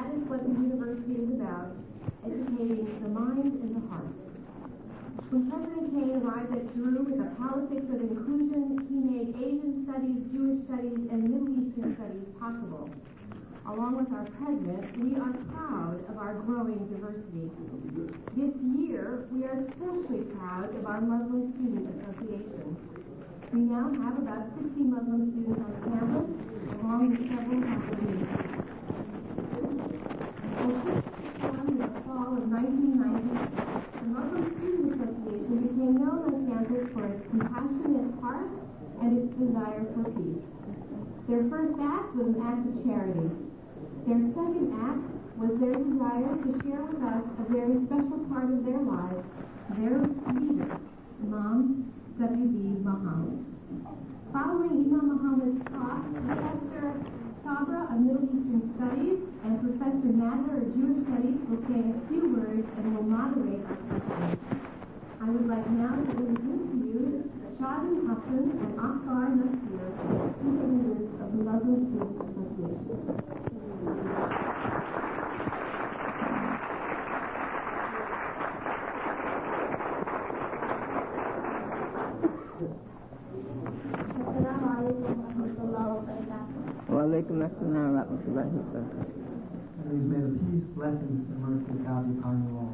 that is what the university is about, educating the mind and the heart. When President Kane arrived at Drew with a politics of inclusion, he made Asian studies, Jewish studies, and Middle Eastern studies possible. Along with our president, we are proud of our growing diversity. This year, we are especially proud of our Muslim Student Association. We now have about 60 Muslim students on campus, along with several faculty. In the fall of 1990, the Muslim Student Association became known on campus for its compassionate heart and its desire for peace. Their first act was an act of charity. Their second act was their desire to share with us a very special part of their lives, their leader, Imam Sayyidi Muhammad. Following Imam Muhammad's talk, Professor Sabra of Middle Eastern Studies and Professor Nadler of Jewish Studies will say a few words and will moderate our questions. I would like now to introduce to you Shadin Hassan and Akhtar Nasir, two leaders of the Muslim Student Association. Walaikum assalam wa rahmatullahi wa barakatuh. May the peace, blessings, and mercy of God be upon you all.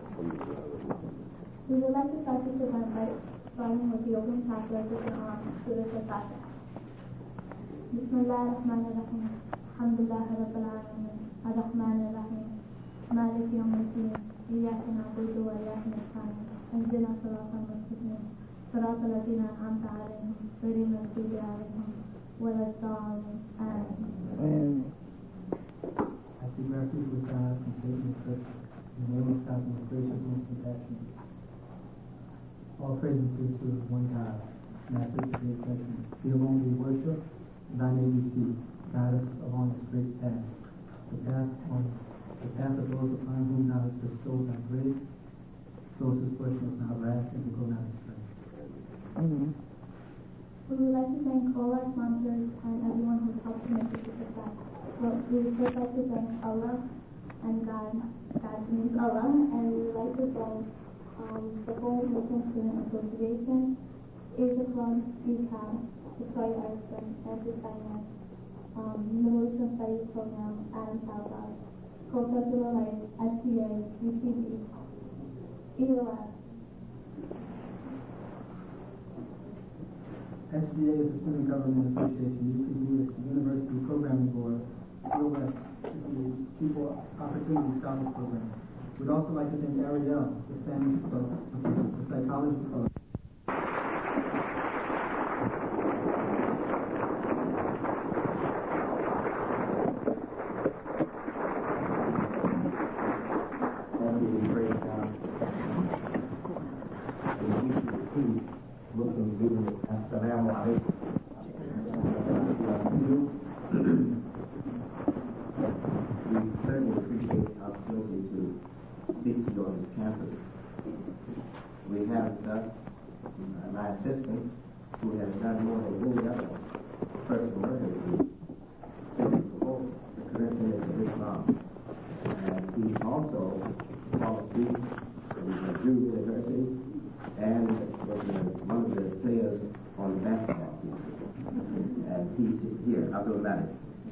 We would like to start this event by starting with the opening chapter of the Quran, Surah Al-Fatiha. Bismillahirrahmanirrahim. Alhamdulillahi Rabbil Alamin. Ar-Rahmanir-Rahim. Malik Yawmiddin. Iyyaka na'budu wa iyyaka nasta'in. Ihdina as-siratal mustaqim. Siratal ladzina an'amta 'alaihim, ghayril maghdubi 'alaihim waladdallin. Amen. I seek refuge with God from Satan's curse. In the name of God, most gracious, most compassionate. All praise and peace to one God, Master of the Creation. He alone we worship, and thy name we seek. Guide us along this great path. The path of those upon whom thou hast bestowed thy grace, those whose portion is not wrath, and who go not astray. Amen. We would like to thank all our sponsors and everyone who has helped to make this a success. Well, we would first like to thank Allah and God means Allah, and we would like to thank the whole Muslim Student Association, Asia Club, UCAM, the Study Arts and Finance, the Muslim Studies Program, Adam Salazar, Cultural Life, SPA, UCB, EOS. SGA is the Student Government Association. UCB is the University Programming Board. EOS is the People Opportunity Scholars Program. We'd also like to thank Ariel, the Spanish Club, the Psychology Club. Thank you, praise God. Muslim leaders, Assalamu alaikum. We certainly appreciate the opportunity to speak to you on this campus. We have with us my assistant, who has done more than any other person working with me to promote the curriculum of Islam. And he's also a former student at Drew University and was one of the players on the basketball team. And he's here, Abdul Malik.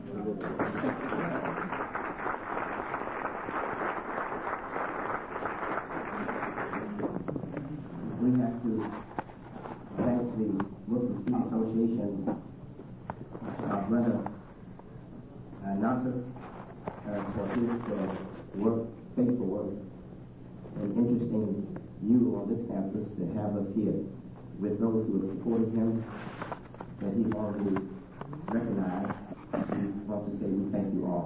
We have to thank the Muslim Student Association, our brother Nasser, for his work, faithful work, and interesting you on this campus to have us here with those who have supported him that he's already recognized. We want to say we thank you all.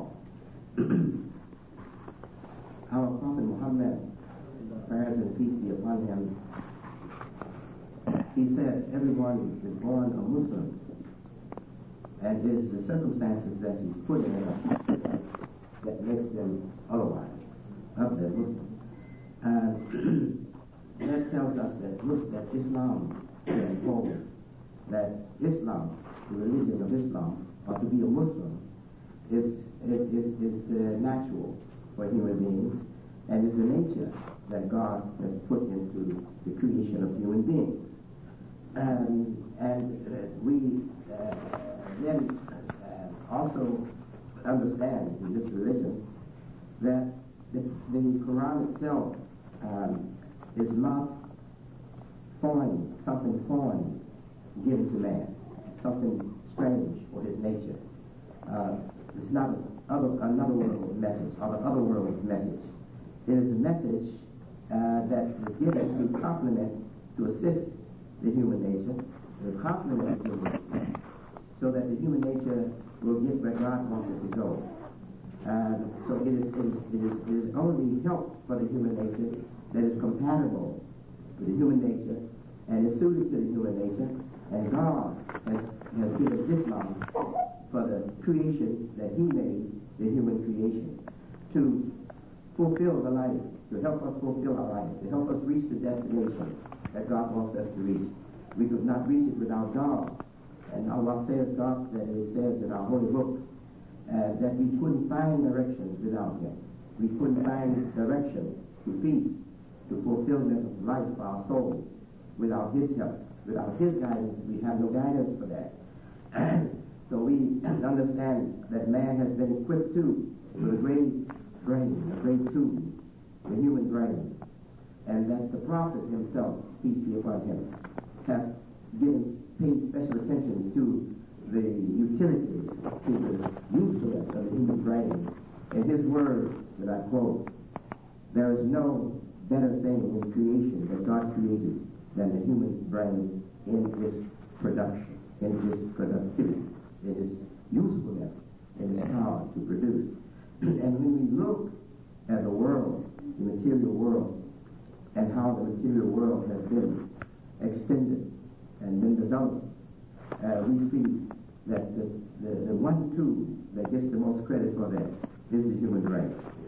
Our Prophet Muhammad, prayers and peace be upon him, he said everyone is born a Muslim, and it is the circumstances that he's put in that makes them otherwise, of their Muslim. And that tells us that Islam is that Islam, the religion of Islam, or to be a Muslim, is is natural for human beings and is the nature that God has put into the creation of human beings. We then also understand in this religion that the Quran itself is not something foreign given to man, something strange for his nature. It's not another world message or the other world message. It is a message that is given to complement, to assist the human nature, to complement the human nature, so that the human nature will get where God wants it to go. So it is only help for the human nature that is compatible with the human nature and is suited to the human nature. And God has given Islam for the creation that He made, the human creation, to fulfill the life, to help us fulfill our life, to help us reach the destination that God wants us to reach. We could not reach it without God. And Allah says, God says in our holy book, that we couldn't find direction without Him. We couldn't find direction to peace, to fulfillment of life for our souls without His help. Without His guidance, we have no guidance for that. So we understand that man has been equipped too with a great brain, a great tool, the human brain, and that the prophet himself, peace be upon him, has paid special attention to the utility, to the usefulness of the human brain. In his words that I quote, there is no better thing in creation that God created than the human brain in its production, in its productivity, in its usefulness, in its power to produce. And when we look at the world, the material world, and how the material world has been extended and been developed, we see that the one tool that gets the most credit for that is the human brain.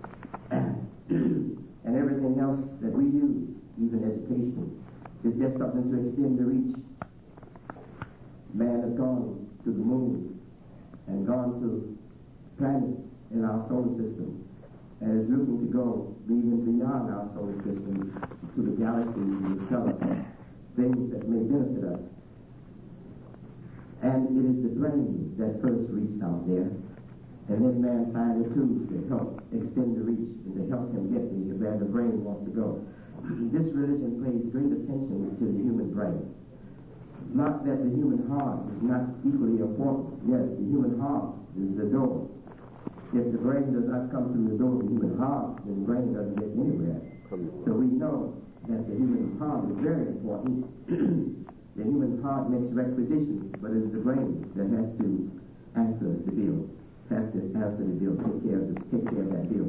And everything else that we use, even education, is just something to extend the reach. Man has gone to the moon and gone to planets in our solar system and is looking to go even beyond our solar system to the galaxies and discover things that may benefit us. And it is the brain that first reached out there, and then man finds the tools to help extend the reach and to help him get where the brain wants to go. This religion pays great attention to the human brain. Not that the human heart is not equally important. Yes, the human heart is the door. If the brain does not come through the door of the human heart, then the brain doesn't get anywhere. So we know that the human heart is very important. The human heart makes requisitions, but it is the brain that has to answer the bill, take care of that bill.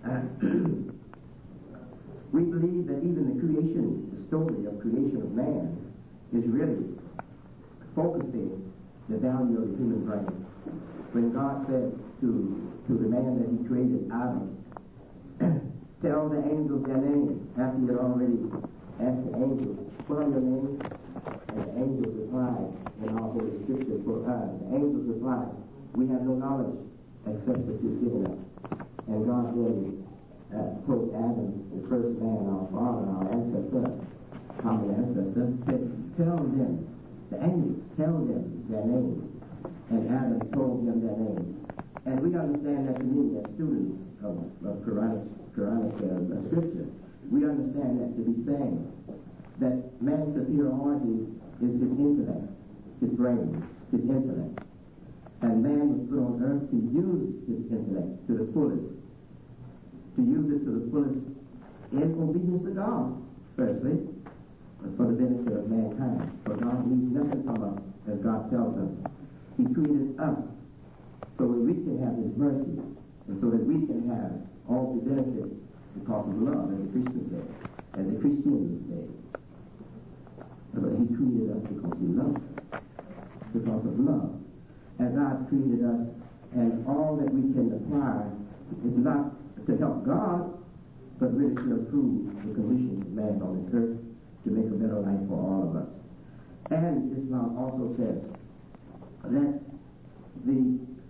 We believe that even the story of creation of man is really focusing the value of the human brain. When God said to the man that He created, Adam, tell the angels their names, after He had already asked the angels, what are your names? And the angels replied, in our holy scripture for us, the angels replied, we have no knowledge except that you've given us. And God then told Adam, the first man, our father, our ancestor, common ancestor, said, tell them, the angels, tell them their names. And Adam told them their names. And we understand that to mean, as students of Quranic scripture, we understand that to be saying that man's superiority is his intellect, his brain, his intellect. And man was put on earth to use his intellect to the fullest, to use it to the fullest in obedience to God, firstly, for the benefit of mankind. For God needs nothing from us, as God tells us. He created us so that we can have His mercy, and so that we can have all the benefits because of love, as the Christians say, as the Christians say. But He created us because He loves us, because of love. And God created us, and all that we can acquire is not to help God, but really to improve the conditions of man on this earth, to make a better life for all of us. And Islam also says that the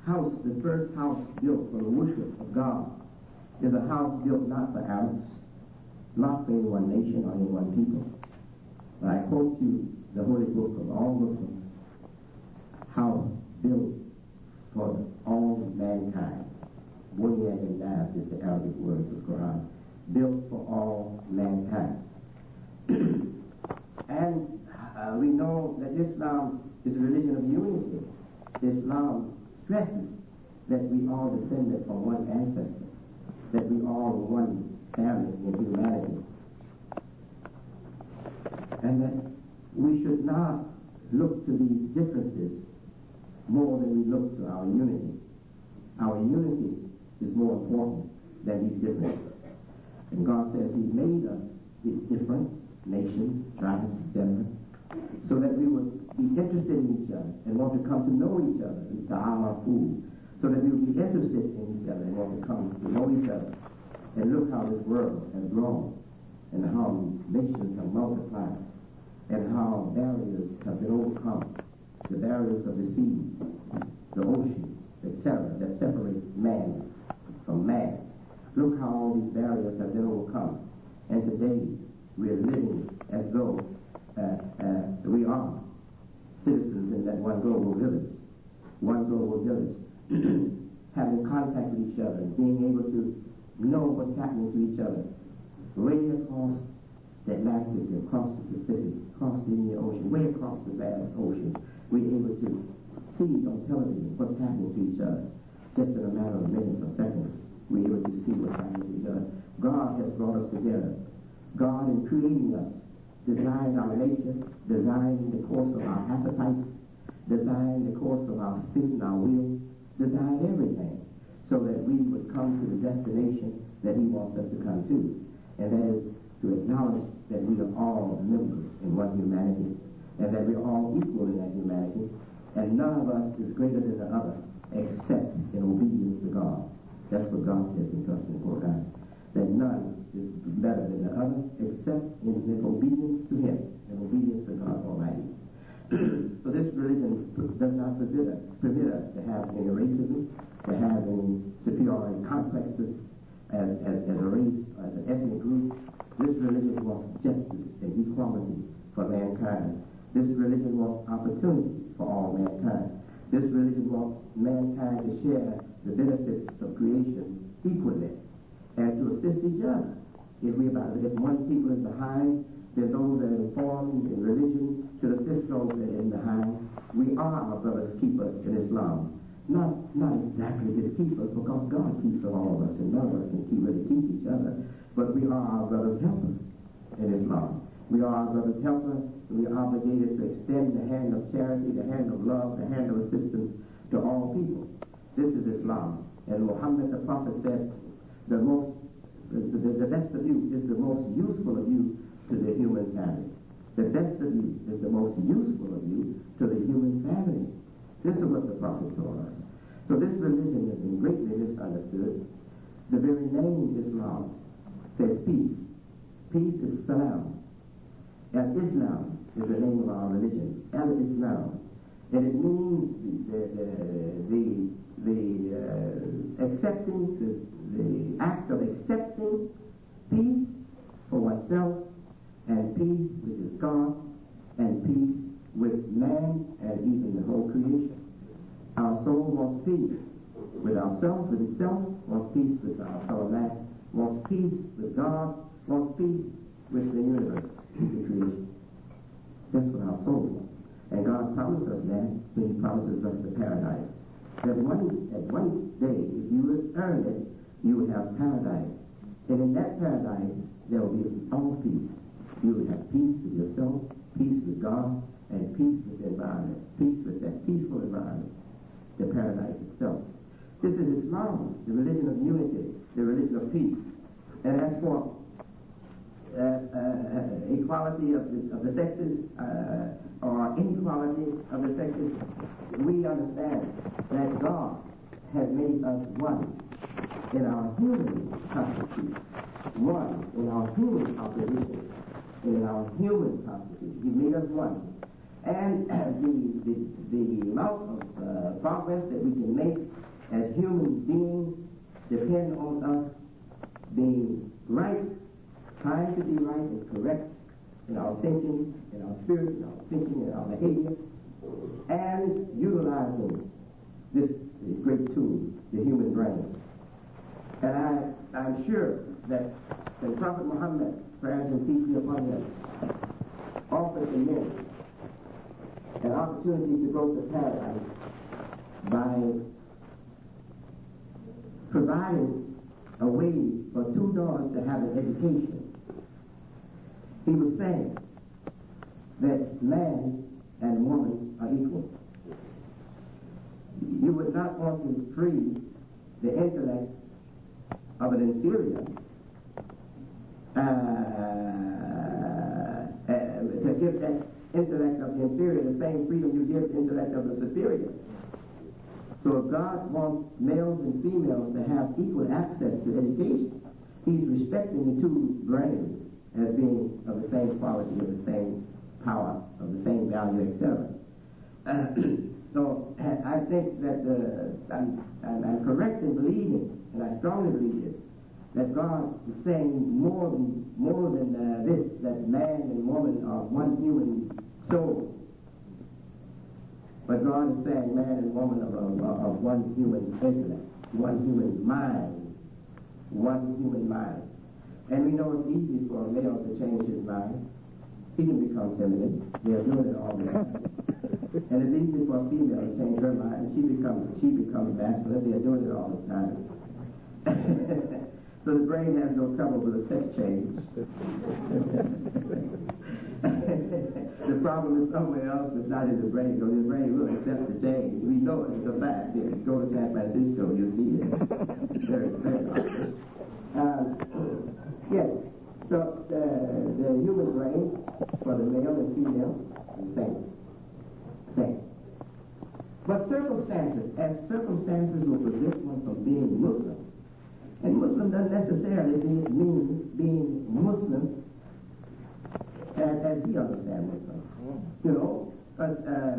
house, the first house built for the worship of God, is a house built not for Arabs, not for any one nation or any one people. But I quote you the holy book of all Muslims, house built for all mankind. Bunyan and Nas is the Arabic word of the Quran. Built for all mankind. And we know that Islam is a religion of unity. Islam stresses that we all descended from one ancestor, that we all are one family in humanity, and that we should not look to these differences more than we look to our unity. Our unity is more important than these differences. And God says He made us different nations, tribes, etc., so that we would be interested in each other and want to come to know each other, to our food, so that we would be interested in each other and want to come to know each other. And look how this world has grown, and how nations have multiplied, and how barriers have been overcome, the barriers of the sea, the oceans, etc., that separate man from man. Look how all these barriers have been overcome. And today we are living as though we are citizens in that one global village, having contact with each other, being able to know what's happening to each other, way across the Atlantic, across the Pacific, across the Indian Ocean, way across the vast ocean. We're able to see on television what's happening to each other, just in a matter of minutes or seconds. We're able to see what's happening to each other. God has brought us together. God, in creating us, designed our nature, designed the course of our appetites, designed the course of our spirit and our will, designed everything so that we would come to the destination that He wants us to come to. And that is to acknowledge that we are all members in one humanity, and that we are all equal in that humanity, and none of us is greater than the other except in obedience to God. That's what God says in the Quran, that none is better than the other except in obedience to Him, and obedience to God Almighty. So this religion does not permit us to have any racism, to have any superiority complexes as a race, as an ethnic group. This religion wants justice and equality for mankind. This religion wants opportunity for all mankind. This religion wants mankind to share the benefits of creation equally and to assist each other. If one people is behind, then those that are informed in religion should assist those that are behind. We are our brother's keepers in Islam. Not exactly His keepers, because God keeps all of us, and none of us can really keep each other. But we are our brother's helpers in Islam. We are our brother's helpers, and we are obligated to extend the hand of charity, the hand of love, the hand of assistance to all people. This is Islam. And Muhammad the Prophet said, the best of you is the most useful of you to the human family. The best of you is the most useful of you to the human family. This is what the Prophet told us. So this religion has been greatly misunderstood. The very name Islam says peace. Peace is salam. Al-Islam is the name of our religion. Al-Islam. And it means the accepting, the act of accepting peace for oneself, and peace with God, and peace with man, and even the whole creation. Our soul wants peace with ourselves, with itself, wants peace with our fellow man, wants peace with God, wants peace with the universe, the creation. That's what our soul wants. And God promised us that when He promises us the paradise. That one day, if you would earn it, you would have paradise. And in that paradise, there will be all peace. You would have peace with yourself, peace with God, and peace with the environment. Peace with that peaceful environment, the paradise itself. This is Islam, the religion of unity, the religion of peace. And as for equality of the sexes, or inequality of the sexes, we understand that God has made us one in our human constitution, one in our human composition, in our human constitution. He made us one. And the amount of progress that we can make as human beings depend on us being right, trying to be right and correct in our thinking, in our spirit, in our thinking, in our behavior, and utilizing this great tool, the human brain. And I'm sure that when Prophet Muhammad, prayers and peace be upon him, offered to men an opportunity to go to paradise by providing a way for two daughters to have an education, he was saying that man and woman are equal. You would not want to free the intellect of an inferior to give that intellect of the inferior the same freedom you give the intellect of the superior. So if God wants males and females to have equal access to education, he's respecting the two brains as being of the same quality, of the same power, of the same value, etc. So I think that I'm correct in believing, and I strongly believe this, that God is saying more than this, that man and woman are one human soul. But God is saying man and woman of one human intellect, one human mind, one human mind. And we know it's easy for a male to change his mind. He can become feminine. They are doing it all the time. And it's easy for a female to change her mind. She becomes masculine. They are doing it all the time. So the brain has no trouble with a sex change. The problem is somewhere else. It's not in the brain. So the brain will accept the change. We know it. It's a fact. If you go to San Francisco, you'll see it. It's very, very obvious. Yes. So the human brain for the male and female is the same. But circumstances will prevent one from being Muslim. And Muslim doesn't necessarily mean being Muslim as he understands Muslim. You know, but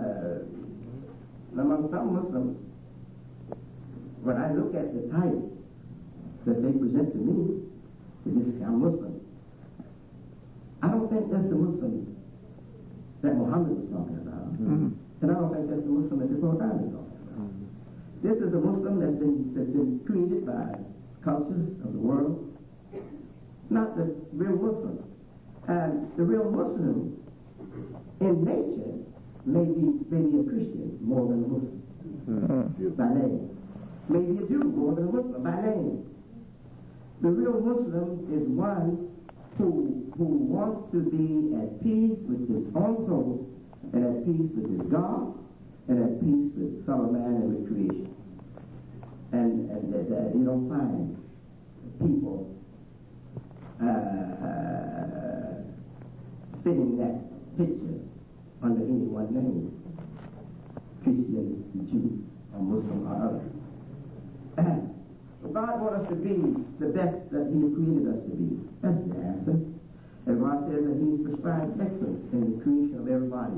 among some Muslims, when I look at the type that they present to me, I'm Muslim. I don't think that's the Muslim that Muhammad was talking about. Mm-hmm. And I don't think that's the Muslim that the Quran is talking about. This is a Muslim that's been created by cultures of the world, not the real Muslim. And the real Muslim, in nature, may be a Christian more than a Muslim, by name. Maybe a Jew more than a Muslim, by name. The real Muslim is one who wants to be at peace with his own soul, and at peace with his God, and at peace with fellow man and with creation. And you don't find people fitting that picture under any one name, Christian, Jew, or Muslim, or other. God wants us to be the best that he has created us to be. That's the answer. And God says that he's prescribed excellence in the creation of everybody,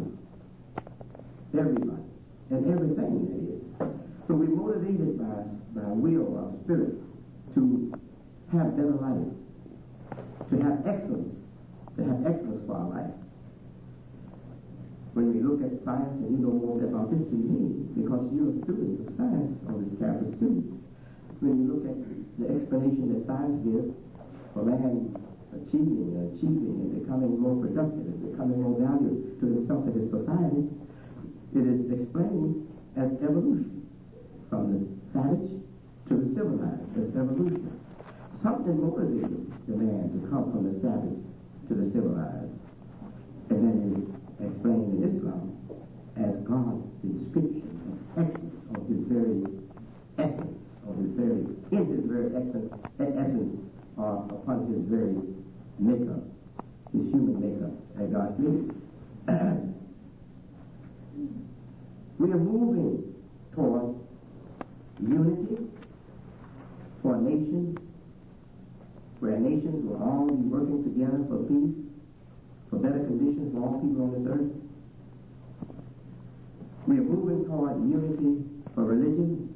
and everything that is. So we're motivated by will or spirit to have better life, to have excellence for our life. When we look at science, and you know more about this than me, because you're a student of science on this campus too. When you look at the explanation that science gives for man achieving and becoming more productive and becoming more valuable to himself and his society, it is explained as evolution. From the savage to the civilized, that's evolution. Something motivated the man to come from the savage to the civilized. And then it is explained in Islam as God's description of excellence, of his very essence, in his very essence, or upon his very makeup, his human makeup, that God created. We are moving toward unity for nations, where nations will all be working together for peace, for better conditions for all people on this earth, We are moving toward unity for religion,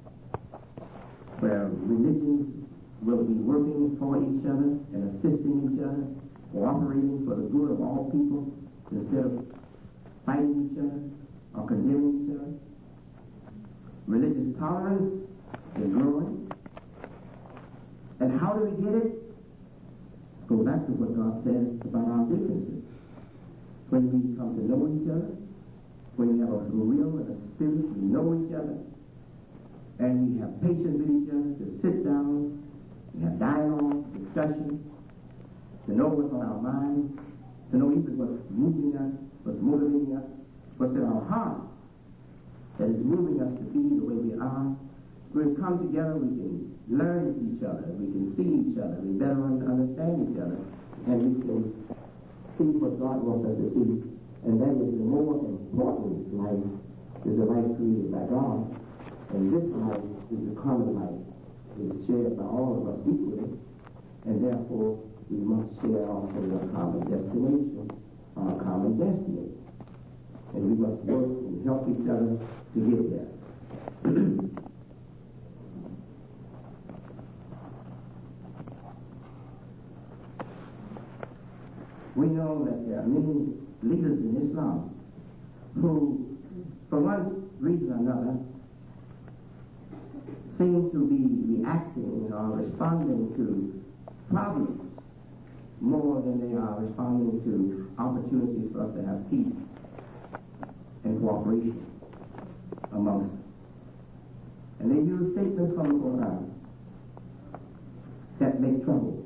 where religions will be working for each other and assisting each other, cooperating for the good of all people instead of fighting each other or condemning each other. Religious tolerance is growing. And how do we get it? Go back to what God says about our differences. When we come to know each other, when we have a will and a spirit to know each other, and we have patience with each other, to sit down, we have dialogue, discussion, to know what's on our mind, to know even what's moving us, what's motivating us, what's in our heart that is moving us to be the way we are. We've come together, we can learn each other, we can see each other, we better understand each other, and we can see what God wants us to see. And that is the more important life is the life created by God. And this life is the common life. It is shared by all of us equally, and therefore we must share also a common destination, or a common destiny. And we must work and help each other to get there. We know that there are many leaders in Islam who, for one reason or another, seem to be reacting or responding to problems more than they are responding to opportunities for us to have peace and cooperation amongst us. And they use statements from the Quran that make trouble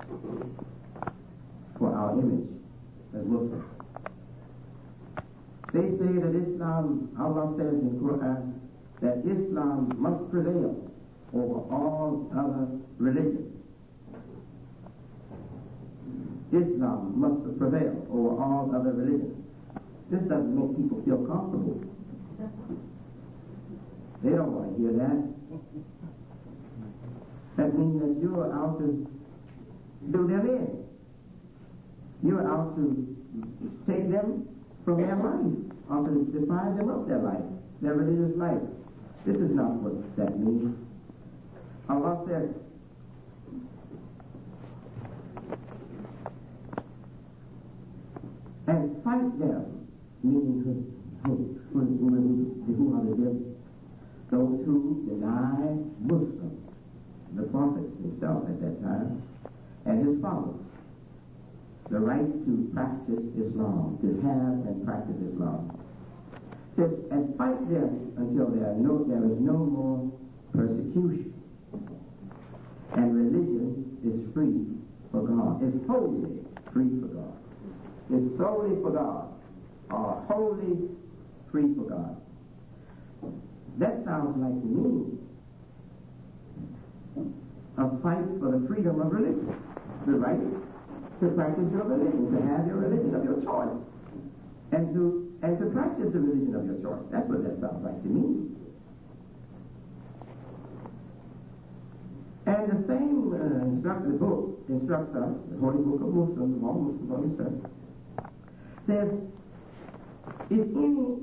for our image as Muslims. They say that Islam, Allah says in the Quran, that Islam must prevail over all other religions. Islam must prevail over all other religions. This doesn't make people feel comfortable. They don't want to hear that. That means that you're out to do them in. You're out to take them from their life, or to deprive them of their life, their religious life. This is not what that means. Allah said, and fight them, meaning who are the devil? Those who deny Muslims, the Prophet himself at that time, and his followers, the right to practice Islam, to have and practice Islam. Says, and fight them until there is no more persecution. And religion is free for God. It's wholly free for God. It's solely for God, or wholly free for God. That sounds like to me a fight for the freedom of religion, the right to practice your religion, to have your religion of your choice, and to practice the religion of your choice. That's what that sounds like to me. And the same book instructs us, the Holy Book of Muslims, of all Muslims on this earth, says, if any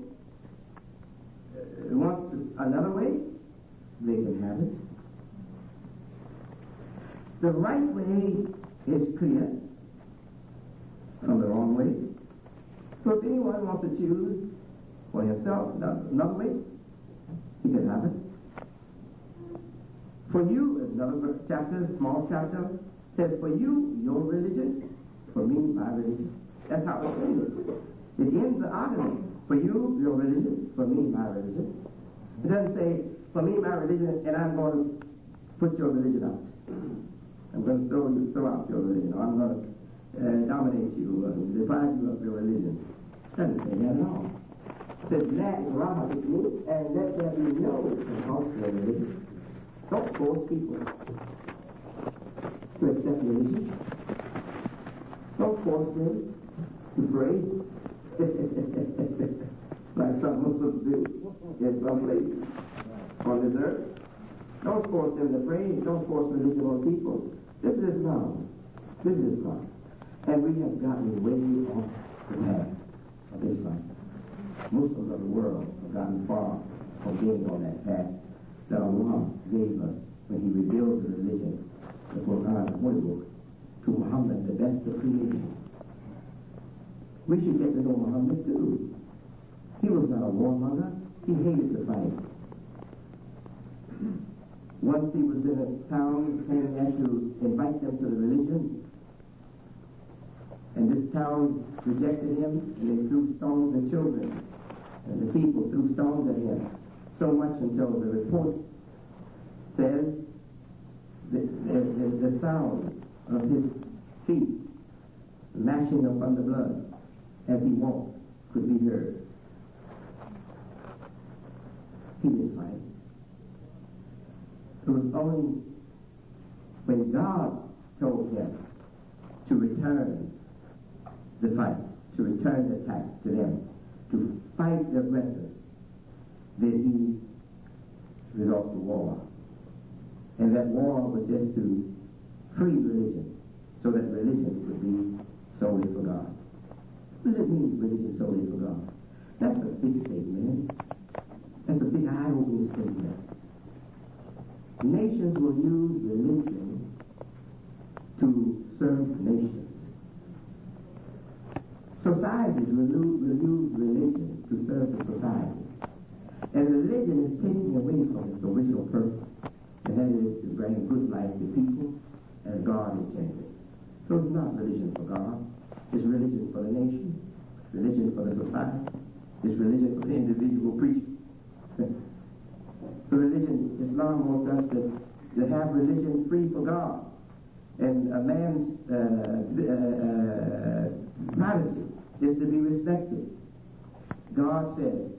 wants another way, they can have it. The right way is clear from the wrong way. So if anyone wants to choose for himself another way, he can have it. For you, another chapter, small chapter, says, for you, your religion, for me, my religion. That's how it ends. It ends the argument. For you, your religion, for me, my religion. It doesn't say, for me, my religion, and I'm going to put your religion out. I'm going to throw out your religion, or I'm going to dominate you, deprive you of your religion. It doesn't say that at all. It says, la ilaha illallah, and let there be no compulsory religion. Don't force people to accept religion. Don't force them to pray. Like some Muslims do in some places on this earth. Don't force them to pray. Don't force religion on people. This is Islam. This is Islam. And we have gotten way off the path of Islam. Muslims of the world have gotten far from being on that path that Allah gave us when He revealed the religion, the Quran, the Holy Book, to Muhammad, the best of creation. We should get to know Muhammad too. He was not a warmonger. He hated to fight. Once he was in a town, he had to invite them to the religion. And this town rejected him, and they threw stones at children. And the people threw stones at him. So much until the report says the sound of his feet mashing up on the blood as he walked could be heard. He didn't fight. It was only when God told him to return the fight, to return the attack to them, to fight the aggressors, that he resolved to war. And that war was just to free religion, so that religion could be solely for God. What does it mean, religion solely for God? That's a big statement. That's a big eye-opening statement. Nations will use religion to serve nations. Societies will use religion to serve the society. And religion is taking away from its original purpose, and that is to bring good life to people as God intended. So it's not religion for God. It's religion for the nation. It's religion for the society. It's religion for the individual preacher. The religion, Islam wants us to have religion free for God. And a man's privacy is to be respected. God said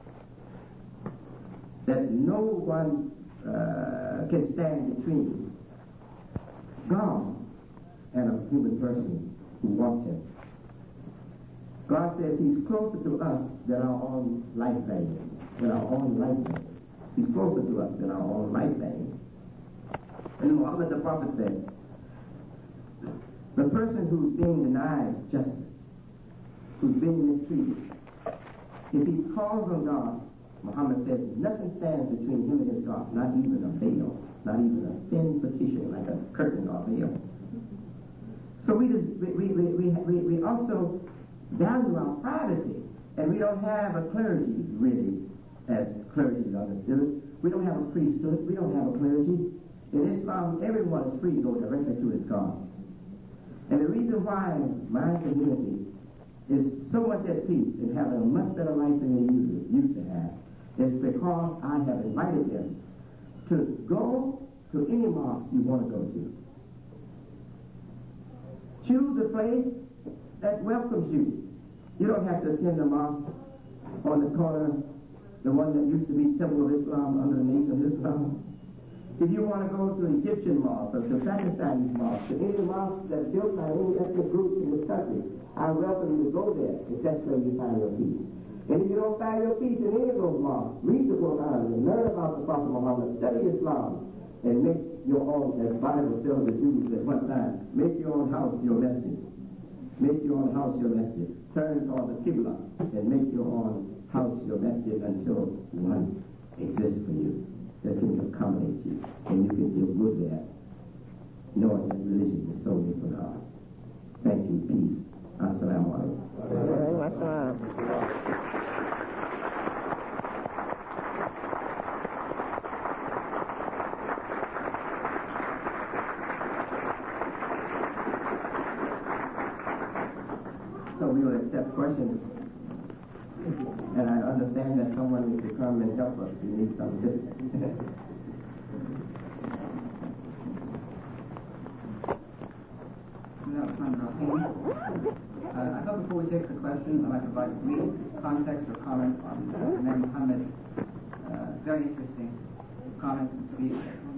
that no one can stand between God and a human person who wants Him. God says He's closer to us than our own life value, He's closer to us than our own life value. And Muhammad the Prophet said, the person who's being denied justice, who's being mistreated, if he calls on God, Muhammad says nothing stands between him and his God, not even a veil, not even a thin partition like a curtain or veil. So we also value our privacy, and we don't have a clergy really as clergy is understood. We don't have a priesthood. We don't have a clergy. In Islam, everyone is free to go directly to his God. And the reason why my community is so much at peace and having a much better life than they used to have is because I have invited them to go to any mosque you want to go to. Choose a place that welcomes you. You don't have to attend the mosque on the corner, the one that used to be Temple of Islam under the Nation of Islam. If you want to go to an Egyptian mosque or to Pakistani mosque, to any mosque that's built by any ethnic group in this country, I welcome you to go there if that's where you find your peace. And if you don't find your peace in any of those mosques, read the Quran and learn about the Prophet Muhammad, study Islam, and make your own, as Bible tells the Jews at one time, make your own house your message. Make your own house your message. Turn toward the Qibla and make your own house your message until one exists for you that can accommodate you, and you can feel good there, knowing that religion is solely for God. Thank you. Peace. Assalamu alaikum. So we will accept questions. And I understand that someone needs to come and help us. We need some assistance. I thought before we take the question, I'd like to provide a brief context or comment on Imam Muhammad's very interesting comments and speech.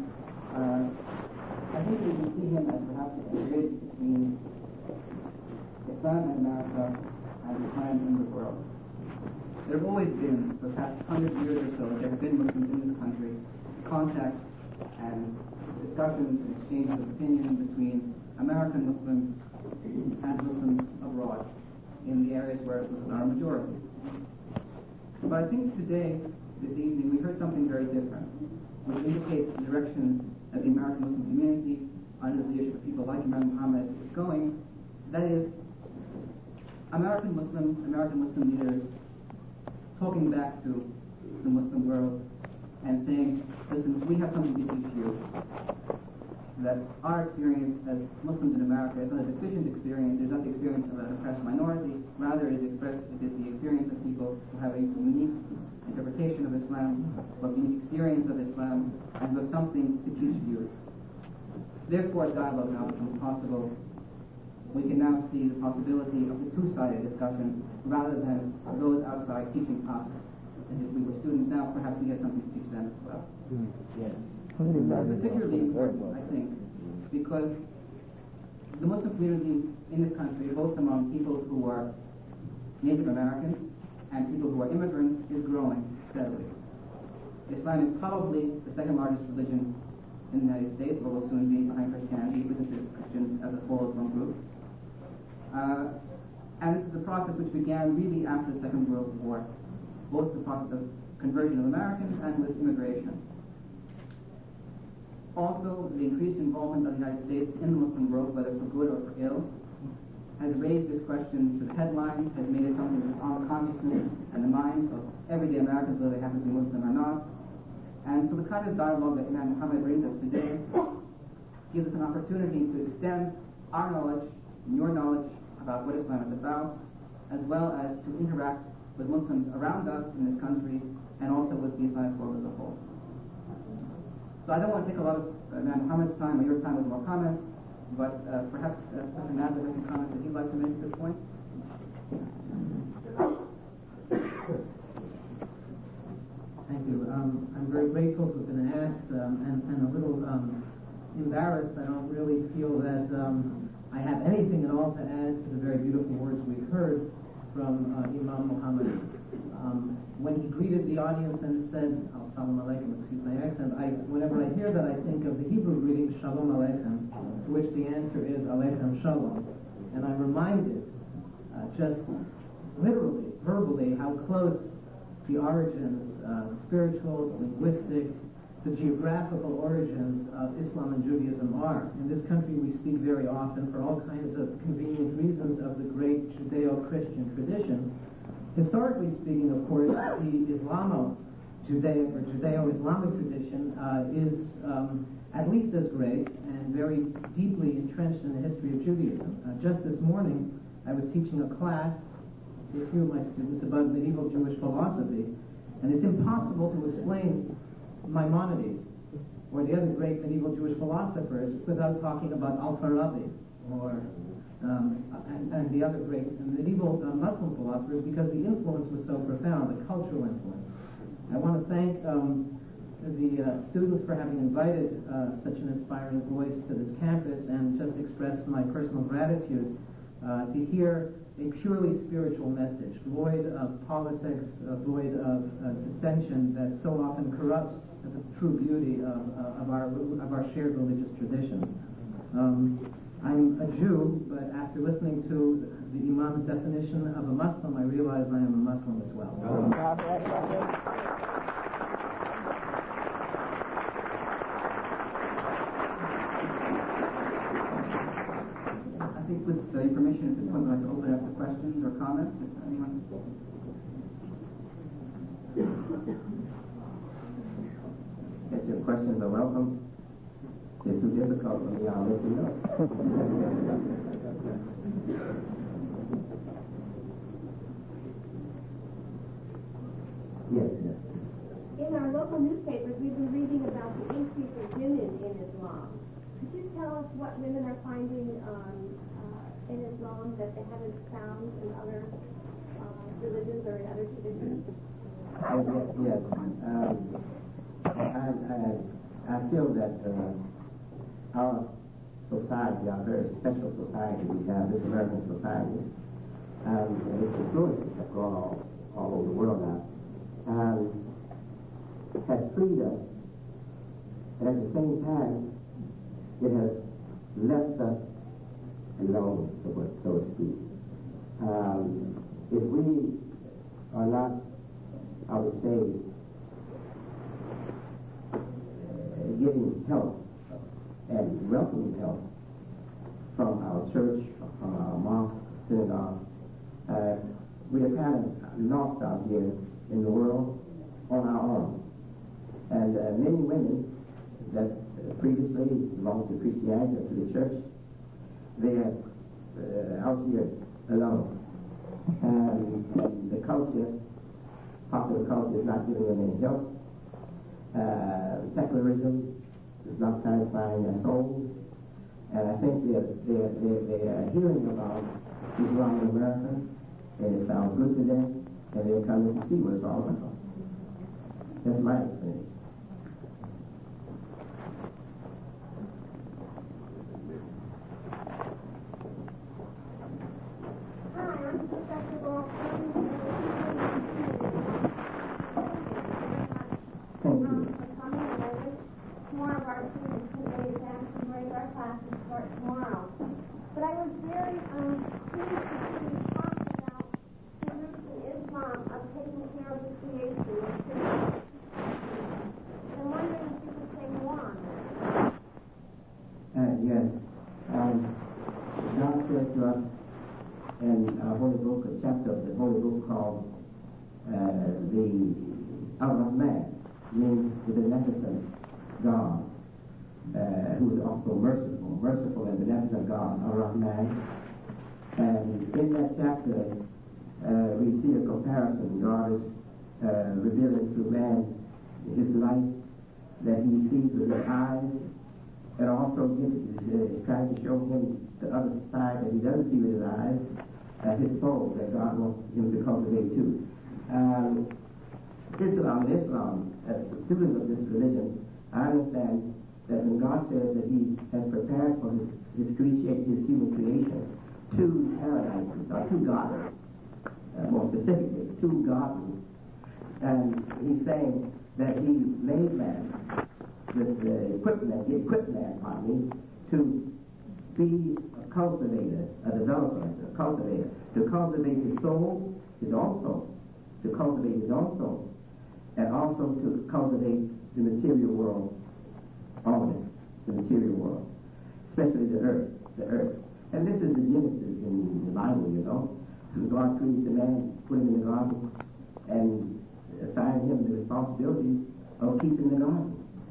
I think we can see him as perhaps a bridge between Islam in America and Islam in the world. There have always been, for the past 100 years or so, there have been Muslims in this country, contacts and discussions and exchanges of opinion between American Muslims and Muslims abroad in the areas where Muslims are a majority. But I think today, this evening, we heard something very different, which indicates the direction that the American Muslim community, under the leadership of people like Imam Muhammad, is going. That is, American Muslims, American Muslim leaders, talking back to the Muslim world and saying, listen, we have something to teach you. That our experience as Muslims in America is not a deficient experience, it's not the experience of an oppressed minority, rather it is the experience of people who have a unique interpretation of Islam, or unique experience of Islam, and who have something to teach you. Therefore, dialogue now becomes possible. We can now see the possibility of a two-sided discussion, rather than those outside teaching us. And if we were students now, perhaps we have something to teach them as well. Yes. It's particularly important, I think, because the Muslim community in this country, both among people who are Native Americans and people who are immigrants, is growing steadily. Islam is probably the second largest religion in the United States, or will soon be behind Christianity, if we consider Christians as a whole as one group. And this is a process which began really after the Second World War, both the process of conversion of Americans and with immigration. Also, the increased involvement of the United States in the Muslim world, whether for good or for ill, has raised this question to the headlines, has made it something that's on the consciousness and the minds of everyday Americans, whether they happen to be Muslim or not. And so the kind of dialogue that Imam Muhammad brings us today gives us an opportunity to extend our knowledge, your knowledge, about what Islam is about, as well as to interact with Muslims around us in this country, and also with the Islamic world as a whole. So I don't want to take a lot of Imam Muhammad's time or your time with more comments, but perhaps Mr. Nazir has some comments that he'd like to make at this point. Thank you. I'm very grateful to have been asked and a little embarrassed. I don't really feel that I have anything at all to add to the very beautiful words we've heard from Imam Muhammad. When he greeted the audience and said, Assalamu alaikum, excuse my accent, whenever I hear that, I think of the Hebrew greeting, Shalom alaikum, to which the answer is alaikum shalom. And I'm reminded, just literally, verbally, how close the origins, spiritual, linguistic, the geographical origins of Islam and Judaism are. In this country we speak very often, for all kinds of convenient reasons, of the great Judeo-Christian tradition. Historically speaking, of course, the Islamo-Judaic or Judeo-Islamic tradition is at least as great and very deeply entrenched in the history of Judaism. Just this morning, I was teaching a class to a few of my students about medieval Jewish philosophy, and it's impossible to explain Maimonides or the other great medieval Jewish philosophers without talking about Al-Farabi or and the other great medieval Muslim philosophers, because the influence was so profound, the cultural influence. I want to thank the students for having invited such an inspiring voice to this campus, and just express my personal gratitude to hear a purely spiritual message, void of politics, void of dissension that so often corrupts the true beauty of our shared religious traditions. I'm a Jew, but after listening to the Imam's definition of a Muslim, I realize I am a Muslim as well. I think with your permission, at this point, I'd like to open up to questions or comments, if anyone. Yes, your questions are welcome. If they're too difficult for me, I'll let you know. Yes, yes. In our local newspapers, we've been reading about the increase of women in Islam. Could you tell us what women are finding in Islam that they haven't found in other religions or in other traditions? Yes. I feel that our society, our very special society we have, this American society, and its influences have gone all over the world now, has freed us, and at the same time, it has left us alone, so to speak. If we are not I would say, getting help and welcoming help from our church, from our mosque, synagogue. We are kind of lost out here in the world on our own. And many women that previously belonged to Christianity or to the church, they are out here alone. And the culture, popular culture, is not giving them any help. Secularism is not satisfying their souls. And I think they're hearing about Islam in America, and it sounds good to them, and they're coming to see what it's all about. That's my experience. Merciful and beneficent God, Ar-Rahman. And in that chapter, we see a comparison. God is revealing to man his light that he sees with his eyes, and also trying to show him the other side that he doesn't see with his eyes, his soul that God wants him to cultivate too. Islam, as a student of this religion, I understand that when God says that he has prepared for his human creation two paradises, or two gardens, more specifically, two gardens, and he's saying that he made man with the equipment, he equipped man, to be a cultivator, a developer, a cultivator, to cultivate his soul, to cultivate his own soul, and also to cultivate the material world. All of it, the material world, especially the earth. And this is the Genesis in the Bible, you know. God created the man, put him in the garden, and assigned him the responsibility of keeping the garden.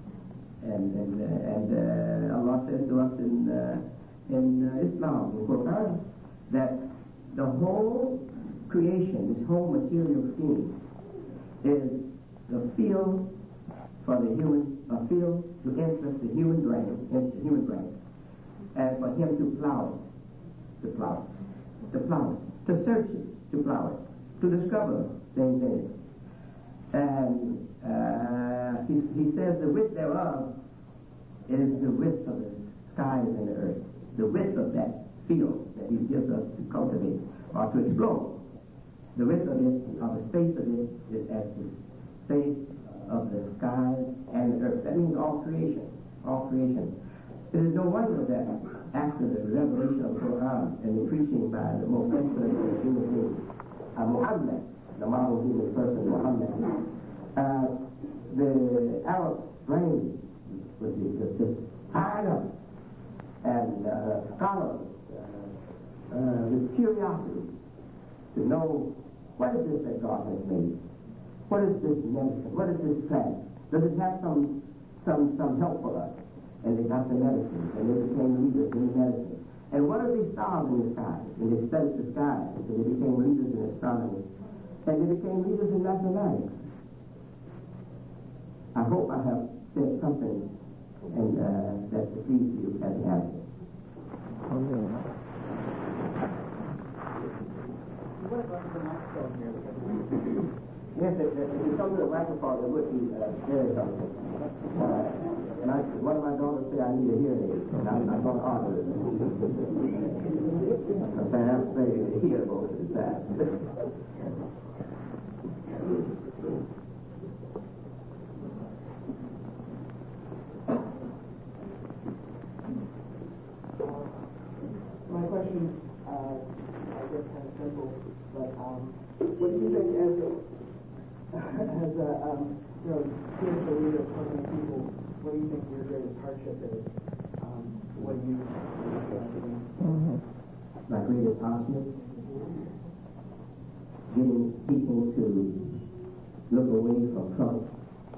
And Allah says to us in Islam, in Quran, that the whole creation, this whole material scheme, is the field for the human, a field to interest the human brain, and for him to plow it, to search it, to plow it, to discover things in it. And he says the width thereof is the width of the skies and the earth, the width of that field that he gives us to cultivate or to explore. The width of it, or the space of it, is as the space of the skies and the earth. That means all creation. It is no wonder that after the revelation of the Quran and the preaching by the most excellent of human beings, Muhammad, the model human person, Muhammad, the Arab brain was just fired up, and scholars with curiosity to know what is this that God has made. What is this medicine? What is this plant? Does it have some help for us? And they got the medicine, and they became leaders in the medicine. And what are these stars in the sky? And they studied the sky, and they became leaders in astronomy. And they became leaders in mathematics. I hope I have said something and that please you as the answer. Yes, if you come to the microphone, it would be very helpful. And one of my daughters said I need a hearing aid, and I'm going to argue with her. I have to say the hearable is that. My question, I guess, kind of simple, but what do you think as a spiritual leader of so many people, what do you think your greatest hardship is? What do you think? My greatest hardship? Getting people to look away from trouble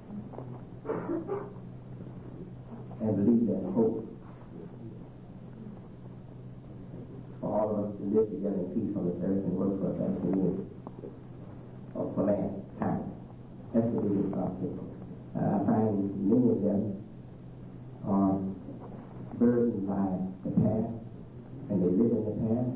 and believe there's hope for all of us to live together in peace on this earth and work for us as a community or for mankind. That's the biggest obstacle. I find many of them are burdened by the past and they live in the past.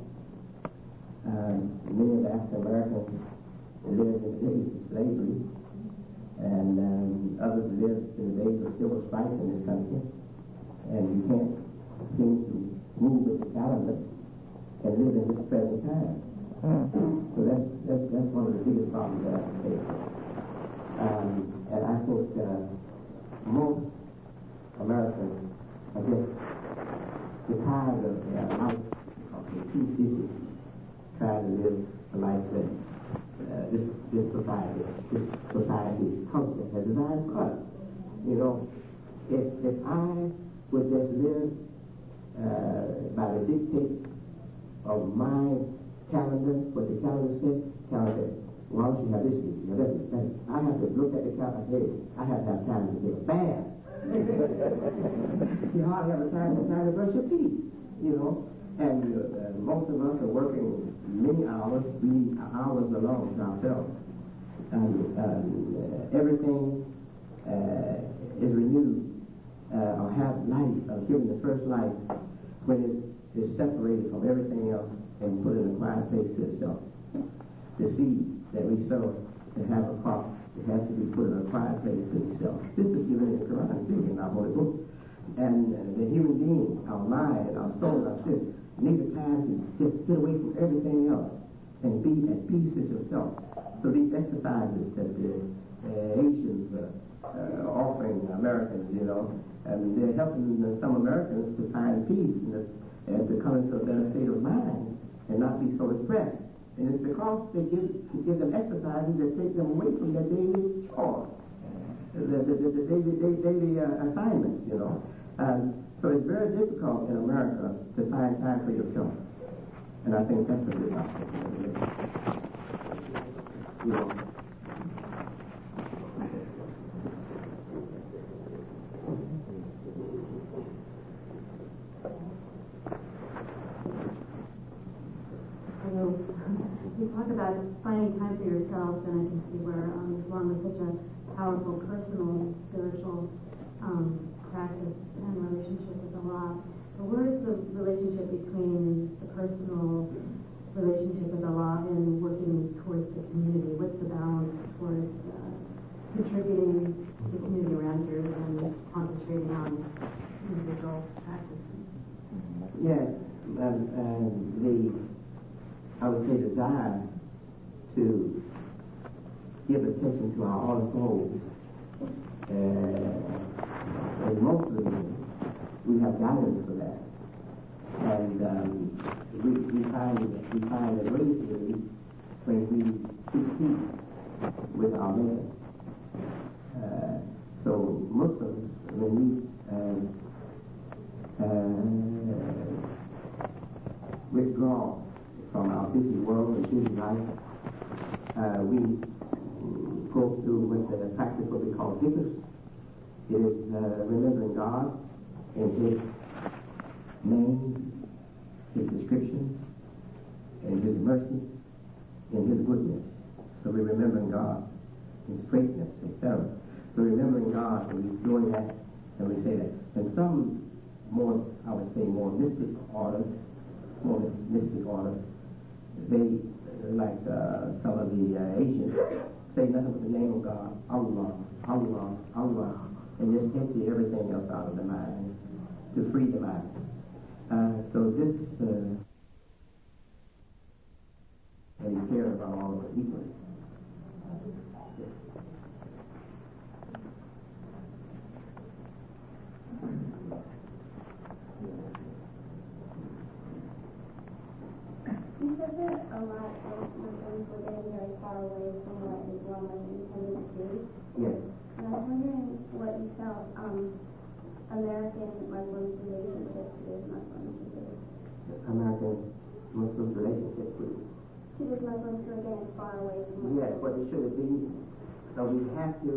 Many of the African Americans lived in the days of slavery, and others lived in the days of civil strife in this country, and you can't seem to move with the calendar and live in this present time. So that's one of the biggest problems that I face. And I think most Americans are just tired of their life because they're too busy trying to live a life that this society's culture has designed for us. You know, if I would just live by the dictates of my calendar, what the calendar says, well, you have this, you have that. I have to look at the calendar. Hey, I have to have time to take a bath. You hardly have time to brush your teeth, you know. And most of us are working many hours, we hours alone to ourselves. And everything is renewed or have life, given the first life when it is separated from everything else and put in a quiet place to itself. The seed that we sow to have a crop, it has to be put in a quiet place to itself. This is given in the Quran, too, in our Holy Book. And the human being, our mind, our soul, our spirit, need the time to just get away from everything else and be at peace with yourself. So these exercises that the Asians are offering Americans, you know, and they're helping some Americans to find peace and to come into a better state of mind and not be so depressed. And it's because they give them exercises that take them away from their daily chores, the daily assignments, you know. So it's very difficult in America to find time for yourself. And I think that's a big obstacle. You know. You talk about finding time for yourself, and I can see where Islam is such a powerful, personal, spiritual practice and relationship with Allah. But where is the relationship between the personal relationship with Allah and working towards the community? What's the balance towards contributing to the community around you and concentrating on individual practices? Yes, I would say desire to give attention to our own souls. And mostly we have guidance for that. And we find a great relief when we keep peace with our neighbor. So Muslims, when we withdraw from our busy world and busy life, we go through what the practice what we call dhikr. It is remembering God in His names, His descriptions, in His mercy, in His goodness. So we're remembering God in straightness, etc. So remembering God, when we're doing that, and we say that. And some more, I would say, more mystic orders, they, like some of the Asians, say nothing but the name of God, Allah, Allah, Allah, and just empty everything else out of the mind to free the mind. So this, and we care about all of us equally. You said that a lot of Muslims were getting very far away from what Islam was intended to do. Yes. And I was wondering what you felt American Muslims' relationships with Muslims today. American Muslims' relationships with To the Muslims who are getting far away from what yes, what it should be. So we have to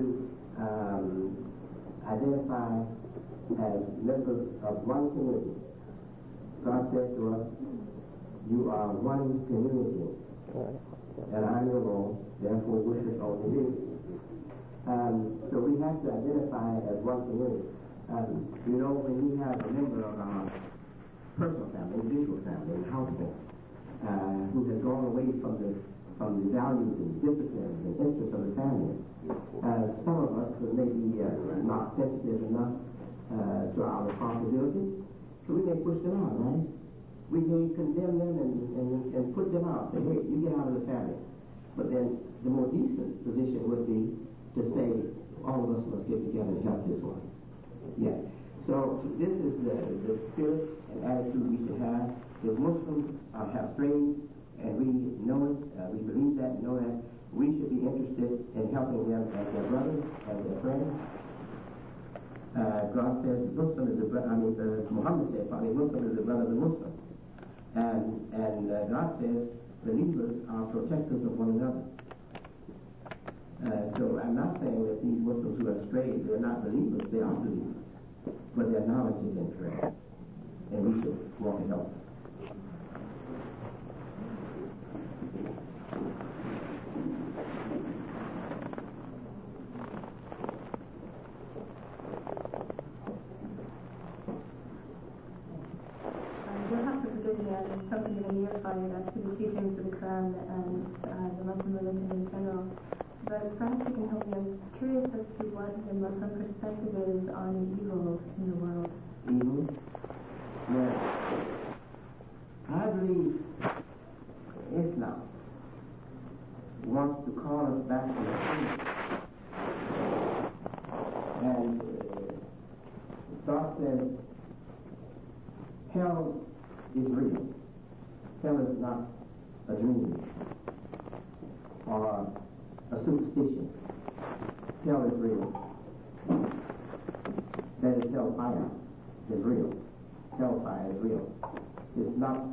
identify as members of one community. God says to us, you are one community, and I'm your Lord, therefore worship only me. So we have to identify as one community. You know, when we have a member of our personal family, individual family, household, who has gone away from the values and disciplines and interests of the family, some of us may be not sensitive enough to our responsibilities, so we may push them out, right? We may condemn them and put them out, say, hey, you get out of the family. But then the more decent position would be to say, all of us must get together and help this one. Yeah. So this is the spirit and attitude we should have. The Muslims have strayed, and we know it, we believe that, know that. We should be interested in helping them as their brothers, as their friends. God says Muslim is a brother, Muhammad said probably Muslim is a brother of the Muslim. And God says believers are protectors of one another. So I'm not saying that these Muslims who have strayed, they're not believers, they are believers. But their knowledge is incorrect. And we should want to help them. Something that you're fired up to the teachings of the Quran and the Muslim religion in general. But perhaps you can help me. I'm curious as to what the Muslim perspective is on evil in the world. Evil? Yes. I believe Islam wants to call us back to the truth. And God says hell is real. Hell is not a dream or a superstition. Hell is real. That is, hellfire is real. Hellfire is real. It's not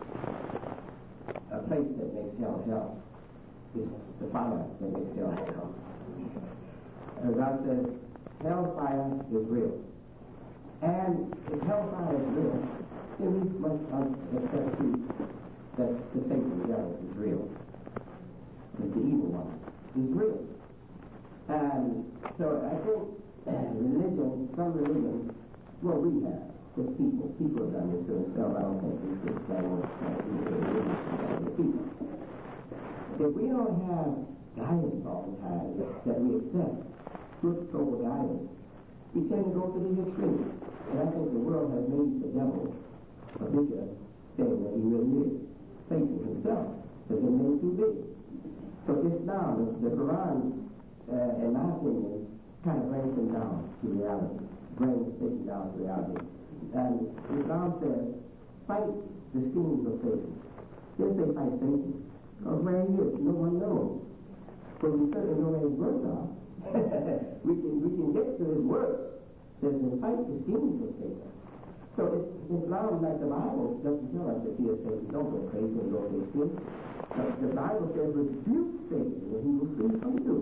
a place that makes hell hell. It's the fire that makes hell hell. And God says hellfire is real. And if hellfire is real, then we must accept that the Satan, the devil, is real. That the evil one is real. And so I think religion, some religions, well, we have. The people have done this to themselves. I don't think we should say the people. If we don't have guidance all the time that we accept, good soul guidance, we tend to go to the extreme. And I think the world has made the devil a bigger thing than he really is. Satan himself has been made too big. So Islam, the Quran, in my opinion, kind of brings him down to reality, brings Satan down to reality. And Islam says, fight the schemes of Satan. Didn't say fight Satan, because where he is, no one knows. But we certainly know where his works are. we can get to his works. Says, fight the schemes of Satan. So Islam, like the Bible, doesn't tell us that he is Satan. Don't go crazy and go to his But the Bible says, rebuke Satan, and he will flee from you.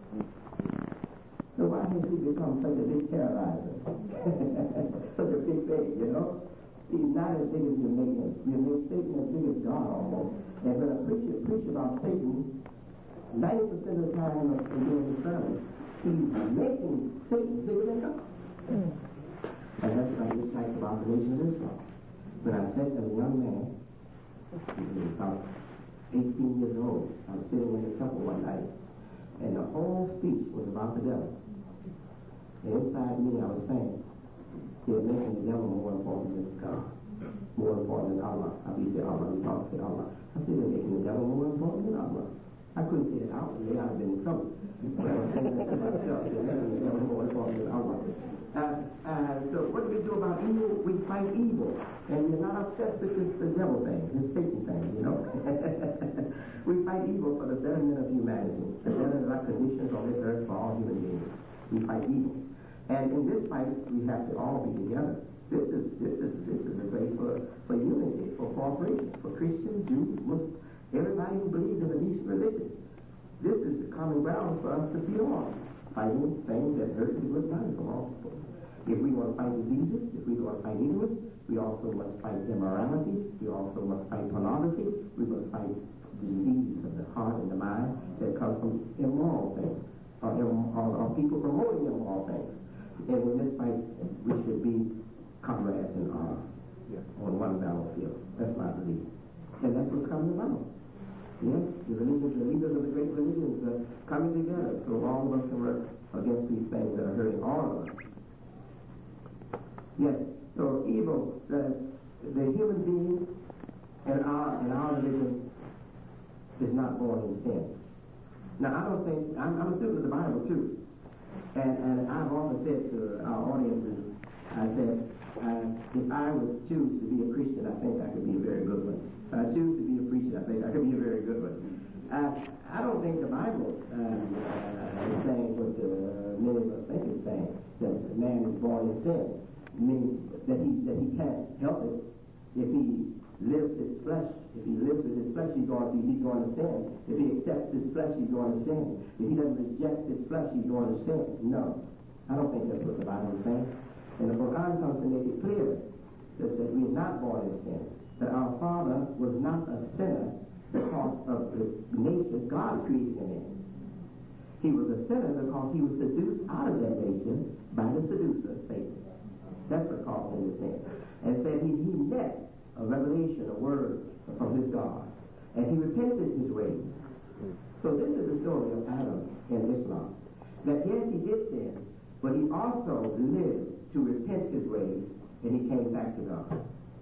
So why has he become such a big terrorizer? Such a big thing, you know? He's not as big as you make him. You make Satan as big as God almost. And when a preacher preaches about Satan, 90% of the time of his sermon, he's making Satan bigger than God. And that's what I dislike about the Nation of Islam. When I said to a young man, he was about 18 years old, I was sitting in the temple one night, and the whole speech was about the devil. And inside me, I was saying, they're making the devil more important than God, more important than Allah. I mean, say Allah, we talk say Allah. I said, they're making the devil more important than Allah. I couldn't say it outwardly, I'd have been in trouble. But I was saying that to myself, they're making the devil more important than Allah. So what do we do about about evil, we fight evil. And we're not obsessed with the devil thing, this Satan thing, you know. We fight evil for the betterment of humanity, the betterment of our conditions on this earth for all human beings. We fight evil. And in this fight, we have to all be together. This is a place for unity, for cooperation, for Christians, Jews, Muslims, everybody who believes in a decent religion. This is the common ground for us to be on, fighting things that hurt the good life of all people. If we want to fight diseases, if we want to fight ignorance, we also must fight immorality, we also must fight pornography, we must fight the diseases of the heart and the mind that come from immoral things, or people promoting immoral things. And in this fight, we should be comrades in arms on one battlefield. That's my belief. And that's what's coming about. Yes, the religions, the leaders of the great religions are coming together so all of us can work against these things that are hurting all of us. Yes, so evil, the human being in our religion is not born in sin. Now, I don't think, I'm a student of the Bible too. And I've often said to our audiences, I said, if I would choose to be a Christian, I think I could be a very good one. If I choose to be a preacher, I think I could be a very good one. I don't think the Bible is saying what many of us think it's saying, that man is born in sin. Means that he can't help it. If he lives his flesh, if he lives with his flesh, he's going to sin. If he accepts his flesh, he's going to sin. If he doesn't reject his flesh, he's going to sin. No, I don't think that's what the Bible is saying. And the Quran comes to make it clear that we are not born in sin. That our father was not a sinner because of the nature God created him in. He was a sinner because he was seduced out of that nature by the seducer, Satan. That's what caused him to sin. And said he met a revelation, a word from his God. And he repented his ways. So this is the story of Adam in Islam. That yes, he did sin, but he also lived to repent his ways, and he came back to God.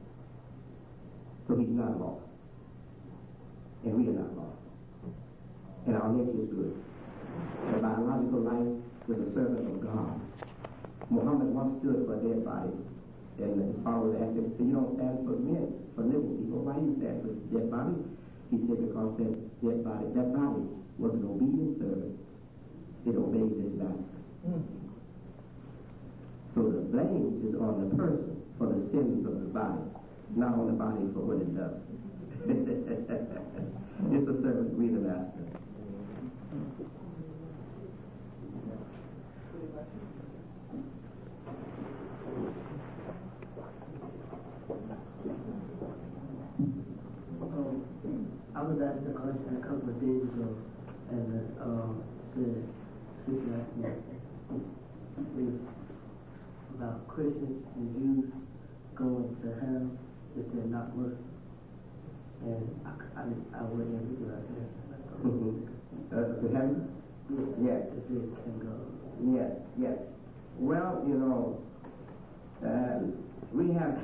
So he's not lost. And we are not lost. And our nature is good. The biological life is a servant of God. Muhammad once stood for a dead body, and his followers asked him, so you don't stand for men, for living people. Why do you stand for this dead body? He said, because that body was an obedient servant. It obeyed his master. So the blame is on the person for the sins of the body, not on the body for what it does. It's a servant to be the master. I was asked a question a couple of days ago, and the sister asked me about Christians and Jews going to hell if they're not Muslim. And I wasn't able to answer that. To heaven? Yes. If they can go. Yes. Well, you know, we have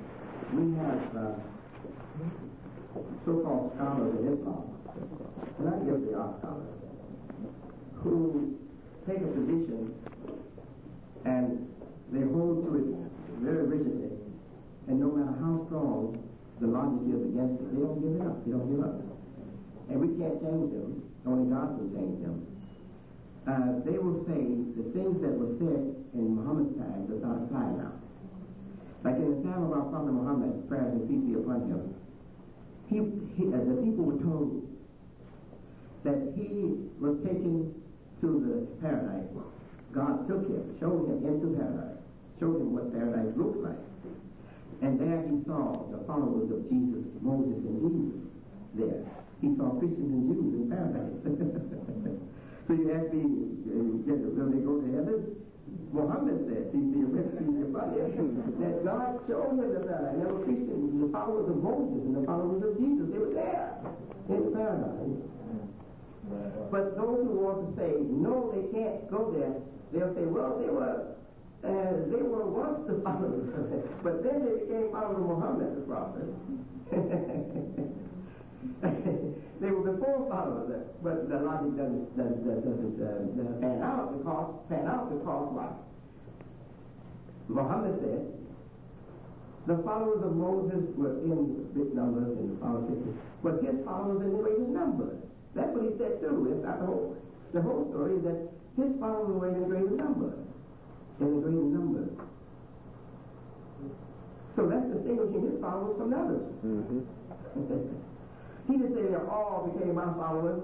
so-called scholars in Islam, and I guess they are scholars, who take a position and they hold to it very rigidly, and no matter how strong the logic is against it, they don't give it up. They don't give up. And we can't change them. Only God can change them. They will say the things that were said in Muhammad's time does not apply now. Like in the time of our Prophet Muhammad, prayers and peace be upon him, the people were told that he was taken to the paradise. God took him, showed him into paradise, showed him what paradise looks like. And there he saw the followers of Jesus, Moses and Jesus there. He saw Christians and Jews in paradise. So you ask me, will they go to heaven? Muhammad said, that God showed him the paradise. There were Christians, the followers of Moses and the followers of Jesus. They were there in paradise. But those who want to say, no, they can't go there, they'll say, well, they were once the followers of it, but then they became followers of Muhammad, the prophet. They were before followers, but the logic doesn't pan out because why? Muhammad said The followers of Moses were in big numbers in the politics, but his followers in greater numbers. That's what he said too. It's not the whole story is that his followers were in greater numbers. In greater numbers. So that's distinguishing his followers from others. Mm-hmm. He didn't say they all became my followers.